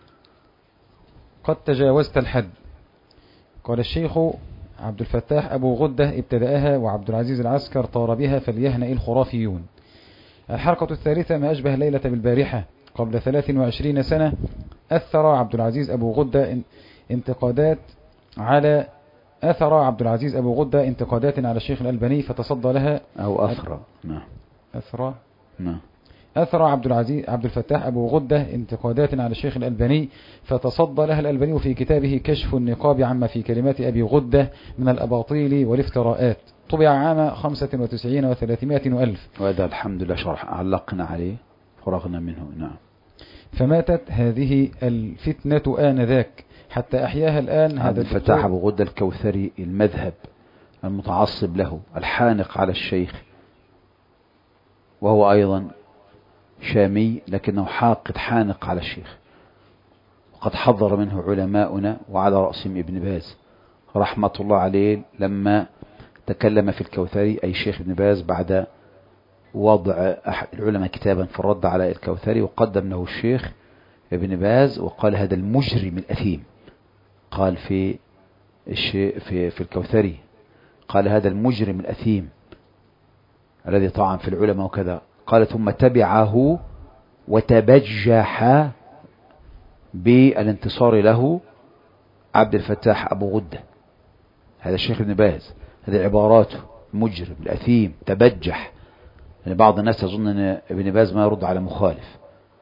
قد تجاوزت الحد. قال الشيخ عبد الفتاح أبو غدة ابتدأها وعبد العزيز العسكر طار بها فليهنئ الخرافيون. الحلقة الثالثة ما أشبه ليلة بالبارحة. قبل ثلاث وعشرين سنة أثر عبد العزيز أبو غدة انتقادات على أثر عبد العزيز أبو غدة انتقادات على الشيخ الألباني فتصدى لها أو أثر نعم أثر نعم أثر عبد العزيز عبد الفتاح أبو غدة انتقادات على الشيخ الألباني فتصدى لها الألباني في كتابه كشف النقاب عما في كلمات أبي غدة من الأباطيل والافتراءات، طبع عام خمسة وتسعين وثلاثمائة وألف، وهذا الحمد لله شرح علقنا عليه فرغنا منه. نعم. فماتت هذه الفتنة آنذاك حتى أحياها الآن عبد الفتاح أبو غدة الكوثري المذهب المتعصب له الحانق على الشيخ، وهو أيضا شامي لكنه حاقد حانق على الشيخ، وقد حذر منه علماؤنا وعلى رأسهم ابن باز رحمة الله عليه لما تكلم في الكوثري أي شيخ ابن باز بعد وضع أحد العلماء كتابا في الرد على الكوثري، وقدم له الشيخ ابن باز وقال هذا المجرم الأثيم، قال في الشيء في في الكوثري قال هذا المجرم الأثيم الذي طعن في العلماء وكذا، قال ثم تبعه وتبجح بالانتصار له عبد الفتاح أبو غدة، هذا الشيخ ابن باز، هذه عباراته مجرم الأثيم تبجح. يعني بعض الناس يظن أن ابن باز ما يرد على مخالف،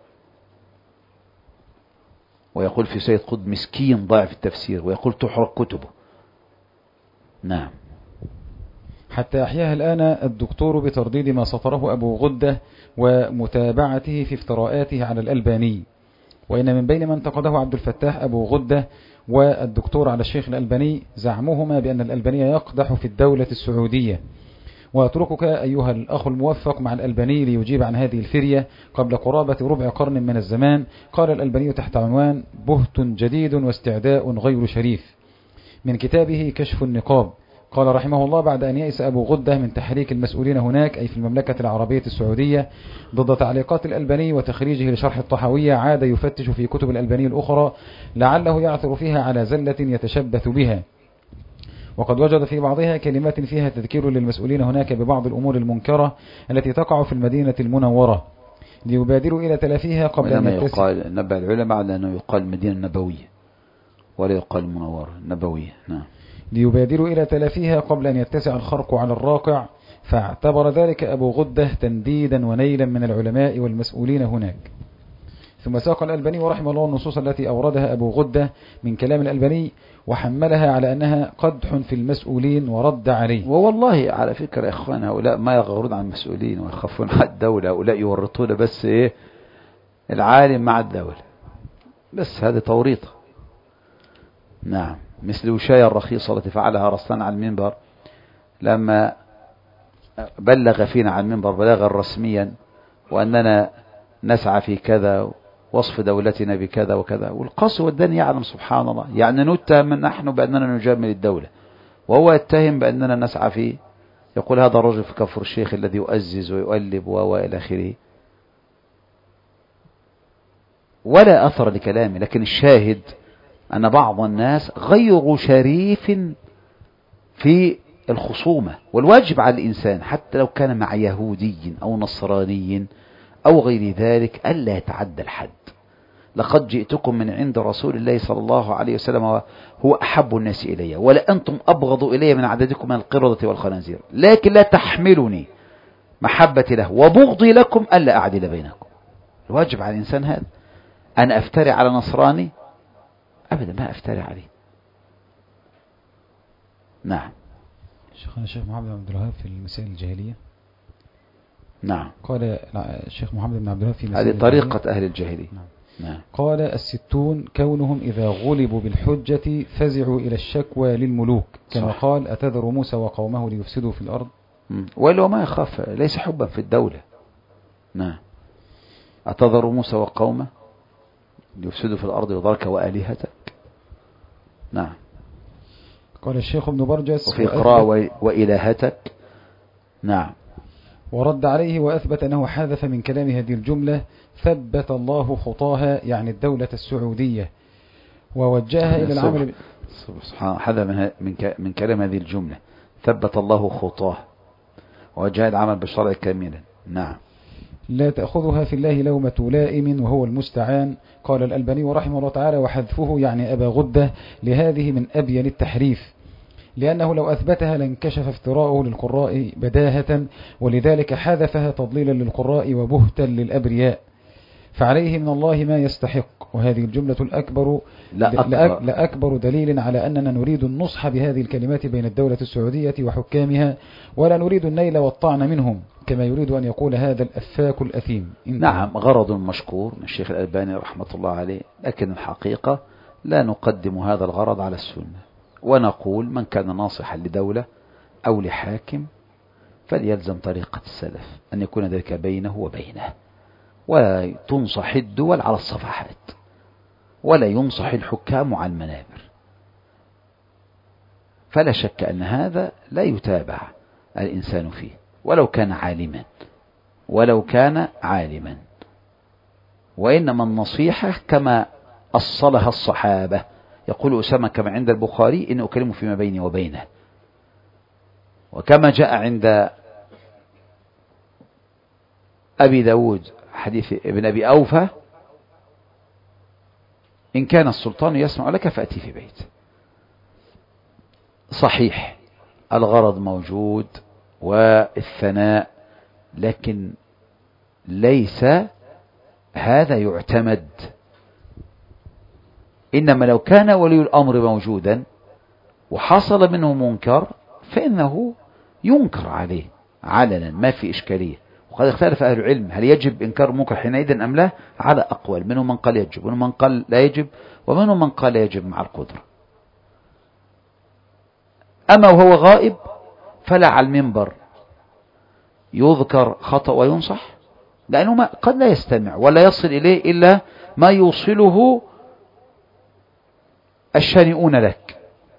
ويقول في سيد قطب مسكين ضعف التفسير، ويقول تحرق كتبه. نعم. حتى أحياها الآن الدكتور بترديد ما سطره أبو غدة ومتابعته في افتراءاته على الألباني. وإن من بين من انتقده عبد الفتاح أبو غدة والدكتور على الشيخ الألباني زعمهما بأن الألباني يقدح في الدولة السعودية. وأتركك أيها الأخ الموفق مع الألباني ليجيب عن هذه الفرية قبل قرابة ربع قرن من الزمان. قال الألباني تحت عنوان بهت جديد واستعداء غير شريف من كتابه كشف النقاب، قال رحمه الله بعد أن يئس أبو غدة من تحريك المسؤولين هناك أي في المملكة العربية السعودية ضد تعليقات الألباني وتخريجه لشرح الطحاوية، عاد يفتش في كتب الألباني الأخرى لعله يعثر فيها على زلة يتشبث بها، وقد وجد في بعضها كلمات فيها تذكير للمسؤولين هناك ببعض الأمور المنكرة التي تقع في المدينة المنورة ليبادروا إلى تلافيها قبل أن يقال نبع العلماء على أنه يقال المدينة النبوية ولا يقال المنورة النبوية. نعم. ليبادروا إلى تلافيها قبل أن يتسع الخرق على الراقع، فاعتبر ذلك أبو غدة تنديدا ونيلا من العلماء والمسؤولين هناك. ثم ساق الألباني ورحمه الله النصوص التي أوردها أبو غدة من كلام الألباني وحملها على أنها قدح في المسؤولين ورد عليه. ووالله على فكرة يا إخوان هؤلاء ما يغارون عن المسؤولين ويخافون على الدولة، هؤلاء يورطون بس إيه العالم مع الدولة بس، هذه توريطة. نعم. مثل وشاية الرخيصة التي فعلها رسلان على المنبر لما بلغ فينا على المنبر بلاغا رسميا وأننا نسعى في كذا وصف دولتنا بكذا وكذا، والقصو والدنيا يعلم سبحان الله، يعني نتهم نحن بأننا نجامل الدولة وهو يتهم بأننا نسعى فيه، يقول هذا الرجل في كفر الشيخ الذي يؤزز ويؤلب وإلى آخره، ولا أثر لكلامه. لكن الشاهد أن بعض الناس غير شريف في الخصومة، والواجب على الإنسان حتى لو كان مع يهودي أو نصراني أو غير ذلك ألا يتعدى الحد. لقد جئتكم من عند رسول الله صلى الله عليه وسلم هو أحب الناس إلي ولا أنتم أبغض إلي من عددكم من القردة والخنازير، لكن لا تحملني محبتي له وبغضي لكم ألا أعدل بينكم. الواجب على الإنسان هذا. أنا أفتري على نصراني؟ أبدا ما أفتري عليه. نعم. شيخنا الشيخ محمد عبد الوهاب في المسائل الجاهلية نعم. قال الشيخ محمد بن عبد الوهاب في هذه طريقة أهل الجاهلية. نعم. نعم. قال الستون كونهم إذا غلبوا بالحجة فزعوا إلى الشكوى للملوك كما صح. قال أتذر موسى وقومه ليفسدوا في الأرض. ولو ما يخاف ليس حبا في الدولة. نعم. أتذر موسى وقومه ليفسدوا في الأرض وذرك وآلهتك. نعم. قال الشيخ ابن برجس وفي قراءة وإلهتك. نعم. ورد عليه وأثبت أنه حذف من كلام هذه الجملة ثبت الله خطاها يعني الدولة السعودية ووجهها إلى العمل. سبحان حذف من من كلام هذه الجملة ثبت الله خطاه ووجه العمل بالشرع كاملا. نعم. لا تأخذها في الله لومة لائم وهو المستعان. قال الألباني رحمه الله تعالى وحذفه يعني أبا غدة لهذه من أبين التحريف لأنه لو أثبتها لانكشف افتراؤه للقراء بداهة ولذلك حذفها تضليلا للقراء وبهتا للأبرياء فعليه من الله ما يستحق. وهذه الجملة الأكبر لأكبر دليل على أننا نريد النصح بهذه الكلمات بين الدولة السعودية وحكامها ولا نريد النيل والطعن منهم كما يريد أن يقول هذا الأفاك الأثيم. نعم. غرض مشكور من الشيخ الألباني رحمة الله عليه لكن الحقيقة لا نقدم هذا الغرض على السنة ونقول من كان ناصحا لدولة أو لحاكم فليلزم طريقة السلف أن يكون ذلك بينه وبينه ولا تنصح الدول على الصفحات ولا ينصح الحكام على المنابر. فلا شك أن هذا لا يتابع الإنسان فيه ولو كان عالما ولو كان عالما وإنما النصيحة كما أصلها الصحابة. يقول أسامة كما عند البخاري إن أكلم فيما بيني وبينه وكما جاء عند أبي داود حديث ابن أبي أوفى إن كان السلطان يسمع لك فأتي في بيت. صحيح الغرض موجود والثناء لكن ليس هذا يعتمد. إنما لو كان ولي الأمر موجودا وحصل منه منكر فإنه ينكر عليه علنا ما في إشكالية. وقد اختلف أهل العلم هل يجب إنكار منكر حينئذ أم لا على أقوال منهم من قال يجب ومنهم من قال لا يجب ومنهم من قال يجب مع القدرة. أما وهو غائب فلا على المنبر يذكر خطأ وينصح لأنه ما قد لا يستمع ولا يصل إليه إلا ما يوصله الشانئون لك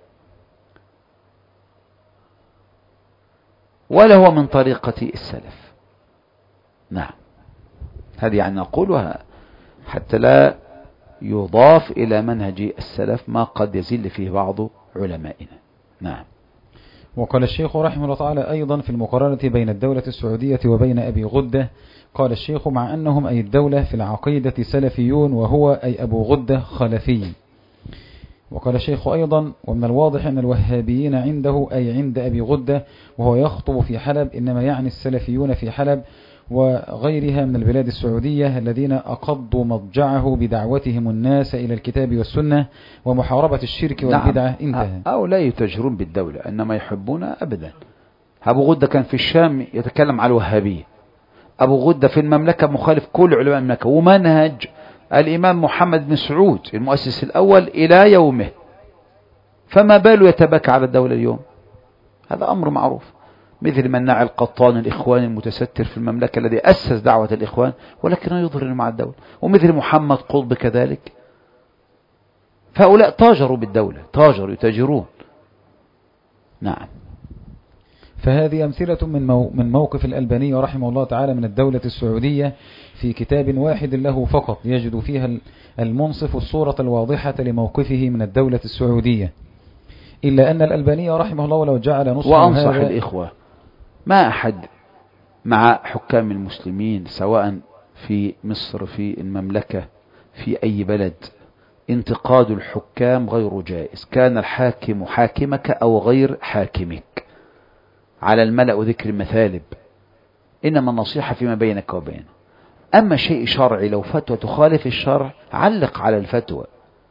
ولا هو من طريقة السلف. نعم. هذه يعني نقولها حتى لا يضاف إلى منهج السلف ما قد يزل فيه بعض علمائنا. نعم. وقال الشيخ رحمه الله تعالى أيضا في المقارنة بين الدولة السعودية وبين أبي غدة قال الشيخ مع أنهم أي الدولة في العقيدة سلفيون وهو أي أبو غدة خلفي. وقال الشيخ أيضا ومن الواضح أن الوهابيين عنده أي عند أبي غدة وهو يخطب في حلب إنما يعني السلفيون في حلب وغيرها من البلاد السعودية الذين أقضوا مضجعه بدعوتهم الناس إلى الكتاب والسنة ومحاربة الشرك والبدعة. نعم. انتهى. أو لا يتجرون بالدولة إنما يحبون أبدا. أبو غدة كان في الشام يتكلم على الوهابية. أبو غدة في المملكة مخالف كل علماء المملكة ومنهج الإمام محمد بن سعود المؤسس الأول إلى يومه فما باله يتبكى على الدولة اليوم. هذا أمر معروف. مثل مناع القطان الإخوان المتستر في المملكة الذي أسس دعوة الإخوان ولكنه يضرر مع الدولة ومثل محمد قطب كذلك. فهؤلاء تاجروا بالدولة تاجروا يتاجرون. نعم. فهذه أمثلة من من موقف الألباني رحمه الله تعالى من الدولة السعودية في كتاب واحد له فقط يجد فيها المنصف الصورة الواضحة لموقفه من الدولة السعودية. إلا أن الألباني رحمه الله لو جعل نصف وأنصح الإخوة ما أحد مع حكام المسلمين سواء في مصر في المملكة في أي بلد انتقاد الحكام غير جائز كان الحاكم حاكمك أو غير حاكمك على الملأ وذكر المثالب. إنما النصيحة فيما بينك وبينه. أما شيء شرعي لو فتوى تخالف الشرع علق على الفتوى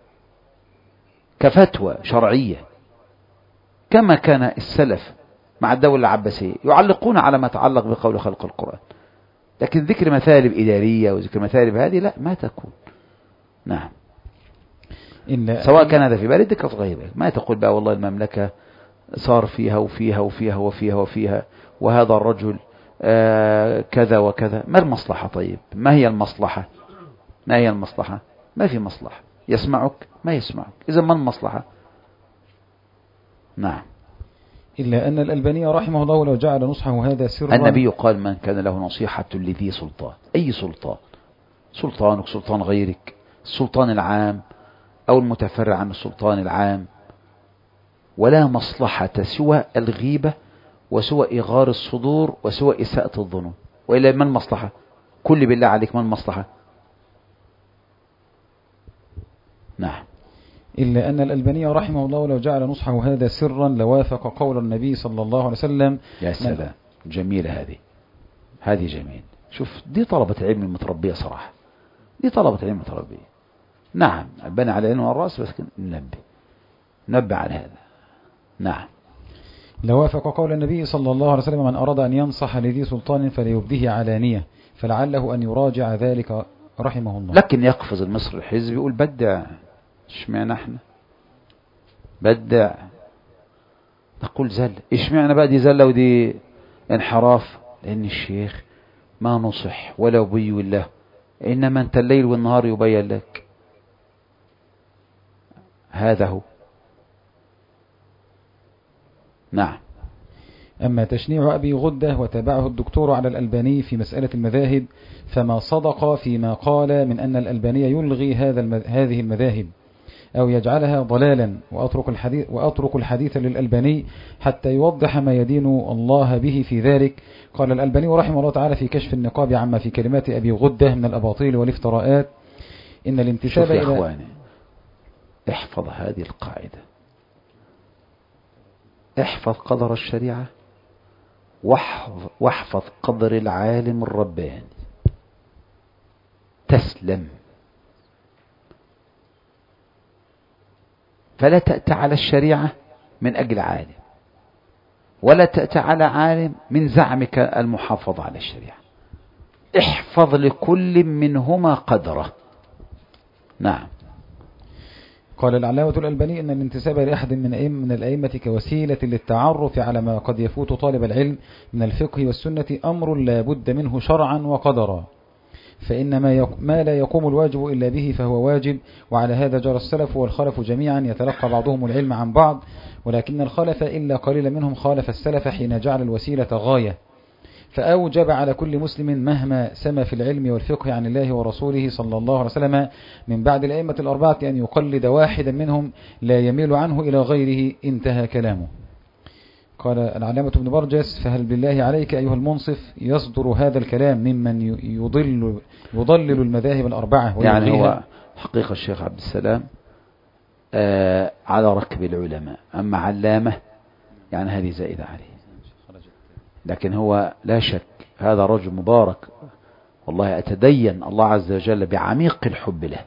كفتوى شرعية كما كان السلف مع الدولة العباسية يعلقون على ما تعلق بقول خلق القرآن لكن ذكر مثالب إدارية وذكر مثالب هذه لا ما تكون. نعم. سواء كان هذا في بلدك أو في غيرك، ما تقول بقى والله المملكة صار فيها وفيها وفيها وفيها وفيها وهذا الرجل آه كذا وكذا. ما المصلحة؟ طيب ما هي المصلحة؟ ما هي المصلحة؟ ما في مصلحة. يسمعك ما يسمعك، إذا ما المصلحة؟ نعم. إلا أن الألباني رحمه الله لو جعل نصحه هذا سرا. النبي قال من كان له نصيحة لذي سلطان. أي سلطان؟ سلطانك، سلطان غيرك، السلطان العام أو المتفرع عن السلطان العام. ولا مصلحة سوى الغيبة وسوى إغار الصدور وسوى إساءة الظنون. وإلا ما المصلحة؟ كل بالله عليك ما المصلحة؟ نعم. إلا أن الألباني رحمه الله لو جعل نصحه هذا سرا لوافق قول النبي صلى الله عليه وسلم. يا سلام، جميلة هذه، هذه جميل. شوف دي طلبة علم المتربية صراحة، دي طلبة علم المتربية. نعم البنى على العين والرأس، بس ننبه ننبه على هذا. نعم. لوافق قول النبي صلى الله عليه وسلم من أراد أن ينصح لذي سلطان فليبديه علانية، فلعله أن يراجع ذلك رحمه الله. لكن يقفز المصري الحزبي يقول بدع، اشمعنا احنا بدع، نقول زل. اشمعنا بقى دي زلة ودي انحراف؟ لأن الشيخ ما نصح ولا يبين له، إنما أنت الليل والنهار يبين لك. هذا هو. نعم. أما تشنيع أبي غدة وتابعه الدكتور على الألباني في مسألة المذاهب فما صدق فيما قال من أن الألباني يلغي هذا المذ... هذه المذاهب أو يجعلها ضلالا، وأترك الحديث, وأترك الحديث للألباني حتى يوضح ما يدين الله به في ذلك. قال الألباني رحمه الله تعالى في كشف النقاب عما في كلمات أبي غدة من الأباطيل والافتراءات إن الانتساب إلى. شوف يا إخواني احفظ هذه القاعدة، احفظ قدر الشريعة واحفظ قدر العالم الرباني، تسلم. فلا تأتى على الشريعة من أجل عالم، ولا تأتى على عالم من زعمك المحافظة على الشريعة. احفظ لكل منهما قدره. نعم. قال العلامة الألباني إن الانتساب لأحد من أئمة من الأئمة كوسيلة للتعرف على ما قد يفوت طالب العلم من الفقه والسنة أمر لا بد منه شرعا وقدرا، فإن ما, ما لا يقوم الواجب إلا به فهو واجب. وعلى هذا جرى السلف والخلف جميعا، يتلقى بعضهم العلم عن بعض، ولكن الخلف إلا قليل منهم خالف السلف حين جعل الوسيلة غاية، فأوجب على كل مسلم مهما سما في العلم والفقه عن الله ورسوله صلى الله عليه وسلم من بعد الأئمة الأربعة أن يقلد واحدا منهم لا يميل عنه إلى غيره. انتهى كلامه. قال العلامة ابن برجس فهل بالله عليك أيها المنصف يصدر هذا الكلام ممن يضل يضلل المذاهب الأربعة؟ يعني هو حقيقة الشيخ عبد السلام آه على ركب العلماء، أما علامة يعني هذه زائدة عليه، لكن هو لا شك هذا رجل مبارك والله، أتدين الله عز وجل بعميق الحب له،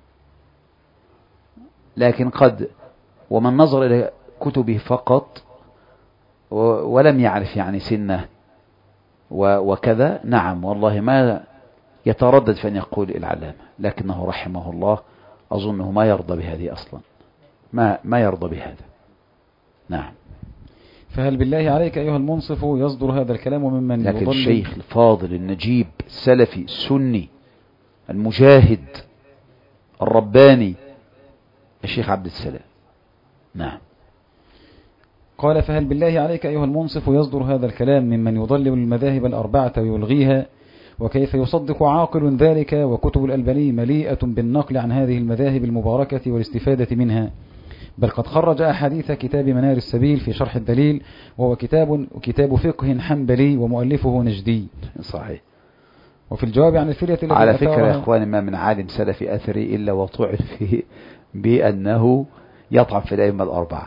لكن قد ومن نظر إلى كتبه فقط ولم يعرف يعني سنه وكذا، نعم والله ما يتردد في أن يقول العلامة، لكنه رحمه الله أظنه ما يرضى بهذه أصلا، ما ما يرضى بهذا. نعم. فهل بالله عليك أيها المنصف يصدر هذا الكلام ممن لكن يضلل؟ الشيخ الفاضل النجيب السلفي السني المجاهد الرباني الشيخ عبد السلام. نعم. قال فهل بالله عليك أيها المنصف يصدر هذا الكلام ممن يضلل المذاهب الأربعة ويلغيها؟ وكيف يصدق عاقل ذلك وكتب الألباني مليئة بالنقل عن هذه المذاهب المباركة والاستفادة منها؟ بل قد خرج أحاديث كتاب منار السبيل في شرح الدليل، وهو كتاب كتاب فقه حنبلي ومؤلفه نجدي. صحيح. وفي الجواب عن الفرية التي على فكرة يا إخواني ما من عالم سلفي أثري إلا وطعن فيه بأنه يطعن في الأئمة الأربعة،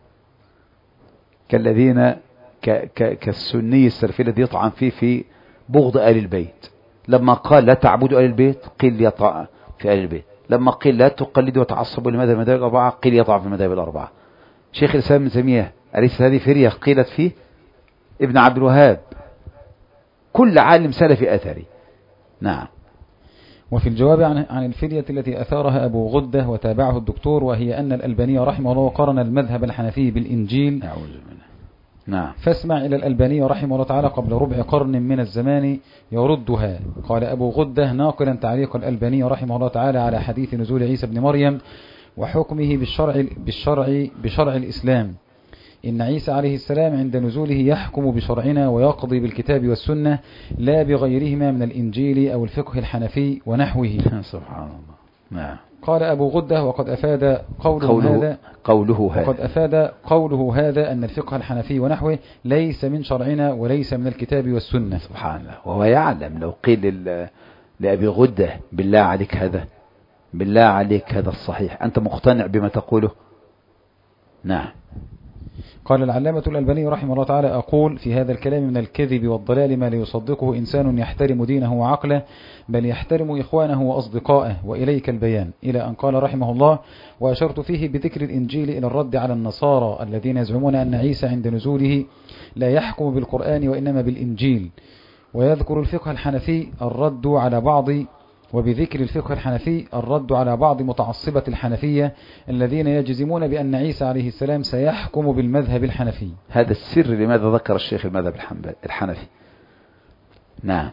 كالذين ك ك كالسني السلفي الذي يطعن فيه في بغض آل البيت. لما قال لا تعبدوا آل البيت قيل يطعن في آل البيت، لما قيل لا تقلدوا وتعصبوا لمذهب المذاهب الأربعة قيل يطعن في المذاهب الأربعة. شيخ الإسلام ابن تيمية أليس هذه فرية قيلت فيه؟ ابن عبد الوهاب كل عالم سلفي أثري. نعم. وفي الجواب عن عن الفدية التي أثارها أبو غدة وتابعه الدكتور، وهي أن الألباني رحمه الله قرن المذهب الحنفي بالإنجيل. أعوذ بالله. نعم. فاسمع إلى الألباني رحمه الله تعالى قبل ربع قرن من الزمان يردها. قال أبو غدة ناقلا تعليق الألباني رحمه الله تعالى على حديث نزول عيسى بن مريم وحكمه بالشرع, بالشرع, بشرع الإسلام: إن عيسى عليه السلام عند نزوله يحكم بشرعنا ويقضي بالكتاب والسنة لا بغيرهما من الإنجيل أو الفقه الحنفي ونحوه. سبحان الله. نعم. قال أبو غدة وقد أفاد قوله, قوله هذا قوله هذا وقد أفاد قوله هذا أن الفقه الحنفي ونحوه ليس من شرعنا وليس من الكتاب والسنة. سبحان الله. وهو يعلم. لو قيل لأبي غدة بالله عليك هذا بالله عليك هذا الصحيح، أنت مقتنع بما تقوله؟ نعم. قال العلامة الألباني رحمه الله تعالى: أقول في هذا الكلام من الكذب والضلال ما لا يصدقه إنسان يحترم دينه وعقله، بل يحترم إخوانه وأصدقائه، وإليك البيان، إلى أن قال رحمه الله: وأشرت فيه بذكر الإنجيل إلى الرد على النصارى الذين يزعمون أن عيسى عند نزوله لا يحكم بالقرآن وإنما بالإنجيل، ويذكر الفقه الحنفي الرد على بعض وبذكر الفقه الحنفي الرد على بعض متعصبة الحنفية الذين يجزمون بأن عيسى عليه السلام سيحكم بالمذهب الحنفي. هذا السر لماذا ذكر الشيخ المذهب الحنفي. نعم.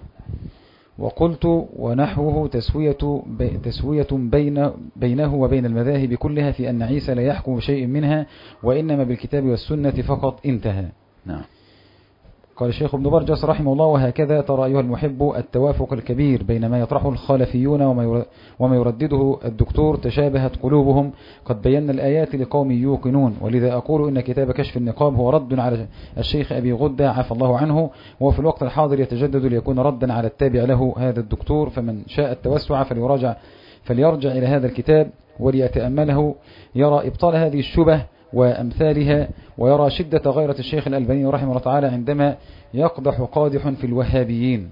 وقلت ونحوه تسوية, تسوية بين بينه وبين المذاهب كلها في أن عيسى لا يحكم بشيء منها وإنما بالكتاب والسنة فقط، انتهى. نعم. قال الشيخ ابن برجس رحمه الله: وهكذا ترى أيها المحب التوافق الكبير بين ما يطرحه الخلفيون وما يردده الدكتور، تشابهت قلوبهم، قد بينا الآيات لقوم يوقنون، ولذا أقول إن كتاب كشف النقاب هو رد على الشيخ أبي غدة عفى الله عنه، وفي الوقت الحاضر يتجدد ليكون ردا على التابع له هذا الدكتور، فمن شاء التوسع فليراجع فليرجع إلى هذا الكتاب وليتأمله، يرى إبطال هذه الشبه وأمثالها، ويرى شدة غيرة الشيخ الألباني رحمه الله تعالى عندما يقدح قادح في الوهابيين.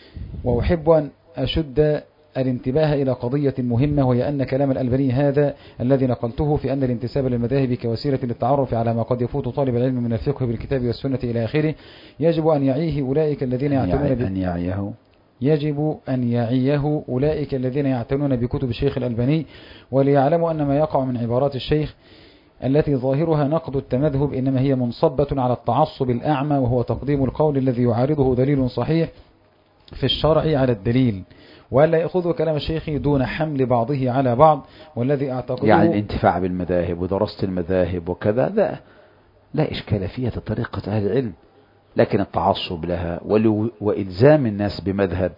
وأحب أن أشد الانتباه إلى قضية مهمة، وهي أن كلام الألباني هذا الذي نقلته في أن الانتساب للمذاهب كوسيلة للتعرف على ما قد يفوت طالب العلم من الفقه بالكتاب والسنة إلى آخره يجب أن يعيه أولئك الذين يعتنون ب... أن يعيه يجب أن يعيه أولئك الذين يعتنون بكتب الشيخ الألباني، وليعلموا أن ما يقع من عبارات الشيخ التي ظاهرها نقد التمذهب إنما هي منصبة على التعصب الأعمى، وهو تقديم القول الذي يعارضه دليل صحيح في الشرع على الدليل، ولا يأخذ كلام الشيخ دون حمل بعضه على بعض. والذي أعتقده يعني الانتفاع بالمذاهب ودراسة المذاهب وكذا لا, لا إشكال فيها طريقة أهل العلم، لكن التعصب لها وإلزام الناس بمذهب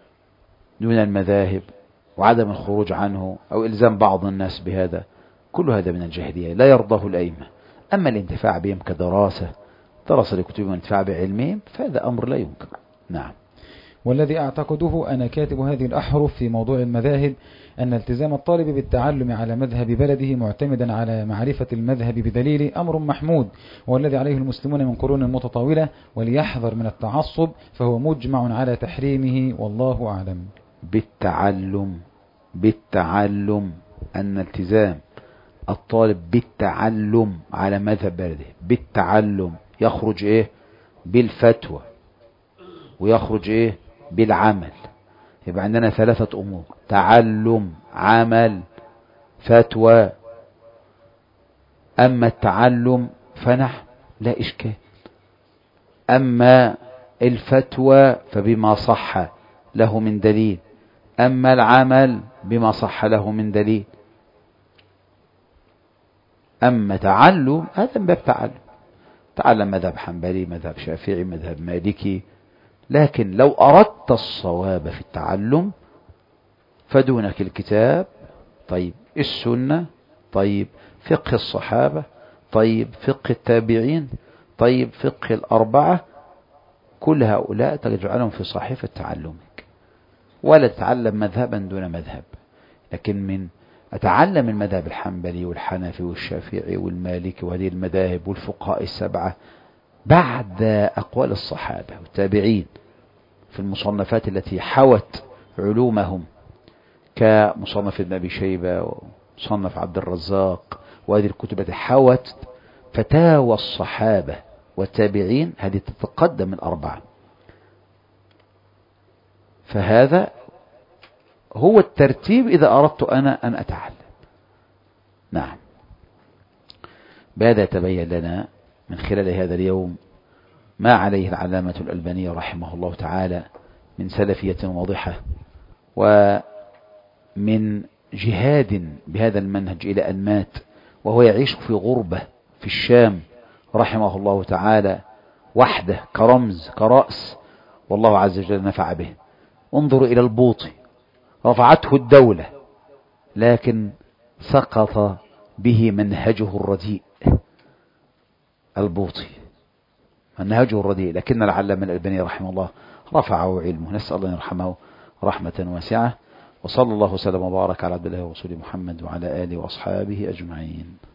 دون المذاهب وعدم الخروج عنه أو إلزام بعض الناس بهذا، كل هذا من الجاهلية لا يرضاه الأئمة. أما الانتفاع بهم كدراسة دراسة لكتبهم والانتفاع بعلمهم فهذا أمر لا ينكر. نعم. والذي أعتقده أنا كاتب هذه الأحرف في موضوع المذاهب أن التزام الطالب بالتعلم على مذهب بلده معتمدا على معرفة المذهب بدليل أمر محمود، والذي عليه المسلمون من قرون متطاولة، وليحذر من التعصب فهو مجمع على تحريمه والله أعلم. بالتعلم بالتعلم أن التزام الطالب بالتعلم على مذهب بلده بالتعلم يخرج إيه بالفتوى ويخرج إيه بالعمل. يبقى عندنا ثلاثة أمور: تعلم، عمل، فتوى. أما التعلم فنحن لا إشكال، أما الفتوى فبما صح له من دليل، أما العمل بما صح له من دليل. أما تعلم هذا من باب تعلم، تعلم مذهب حنبلي، مذهب شافعي، مذهب مالكي. لكن لو أردت الصواب في التعلم فدونك الكتاب، طيب السنة، طيب فقه الصحابة، طيب فقه التابعين، طيب فقه الأربعة، كل هؤلاء تجعلهم في صحيفة تعلمك، ولا تتعلم مذهبا دون مذهب. لكن من أتعلم المذهب الحنبلي والحنفي والشافعي والمالكي وهذه المذاهب والفقهاء السبعة بعد أقوال الصحابة والتابعين في المصنفات التي حوت علومهم كمصنف ابن أبي شيبة ومصنف عبد الرزاق، وهذه الكتب التي حوت فتاوى الصحابة والتابعين، هذه تتقدم من أربعة: فهذا هو الترتيب إذا أردت أنا أن أتعلم. نعم. بهذا يتبين لنا من خلال هذا اليوم ما عليه العلامة الألباني رحمه الله تعالى من سلفية واضحة ومن جهاد بهذا المنهج إلى أن مات، وهو يعيش في غربة في الشام رحمه الله تعالى وحده كرمز كرأس، والله عز وجل نفع به. انظروا إلى البوطي، رفعته الدولة لكن سقط به منهجه الرديء. البوطي منهجه الرديء، لكن العلامة الألباني رحمه الله رفعه علمه، نسأل الله يرحمه رحمة واسعة. وصلى الله وسلم وبارك على عبد الله ورسوله محمد وعلى آله وأصحابه أجمعين.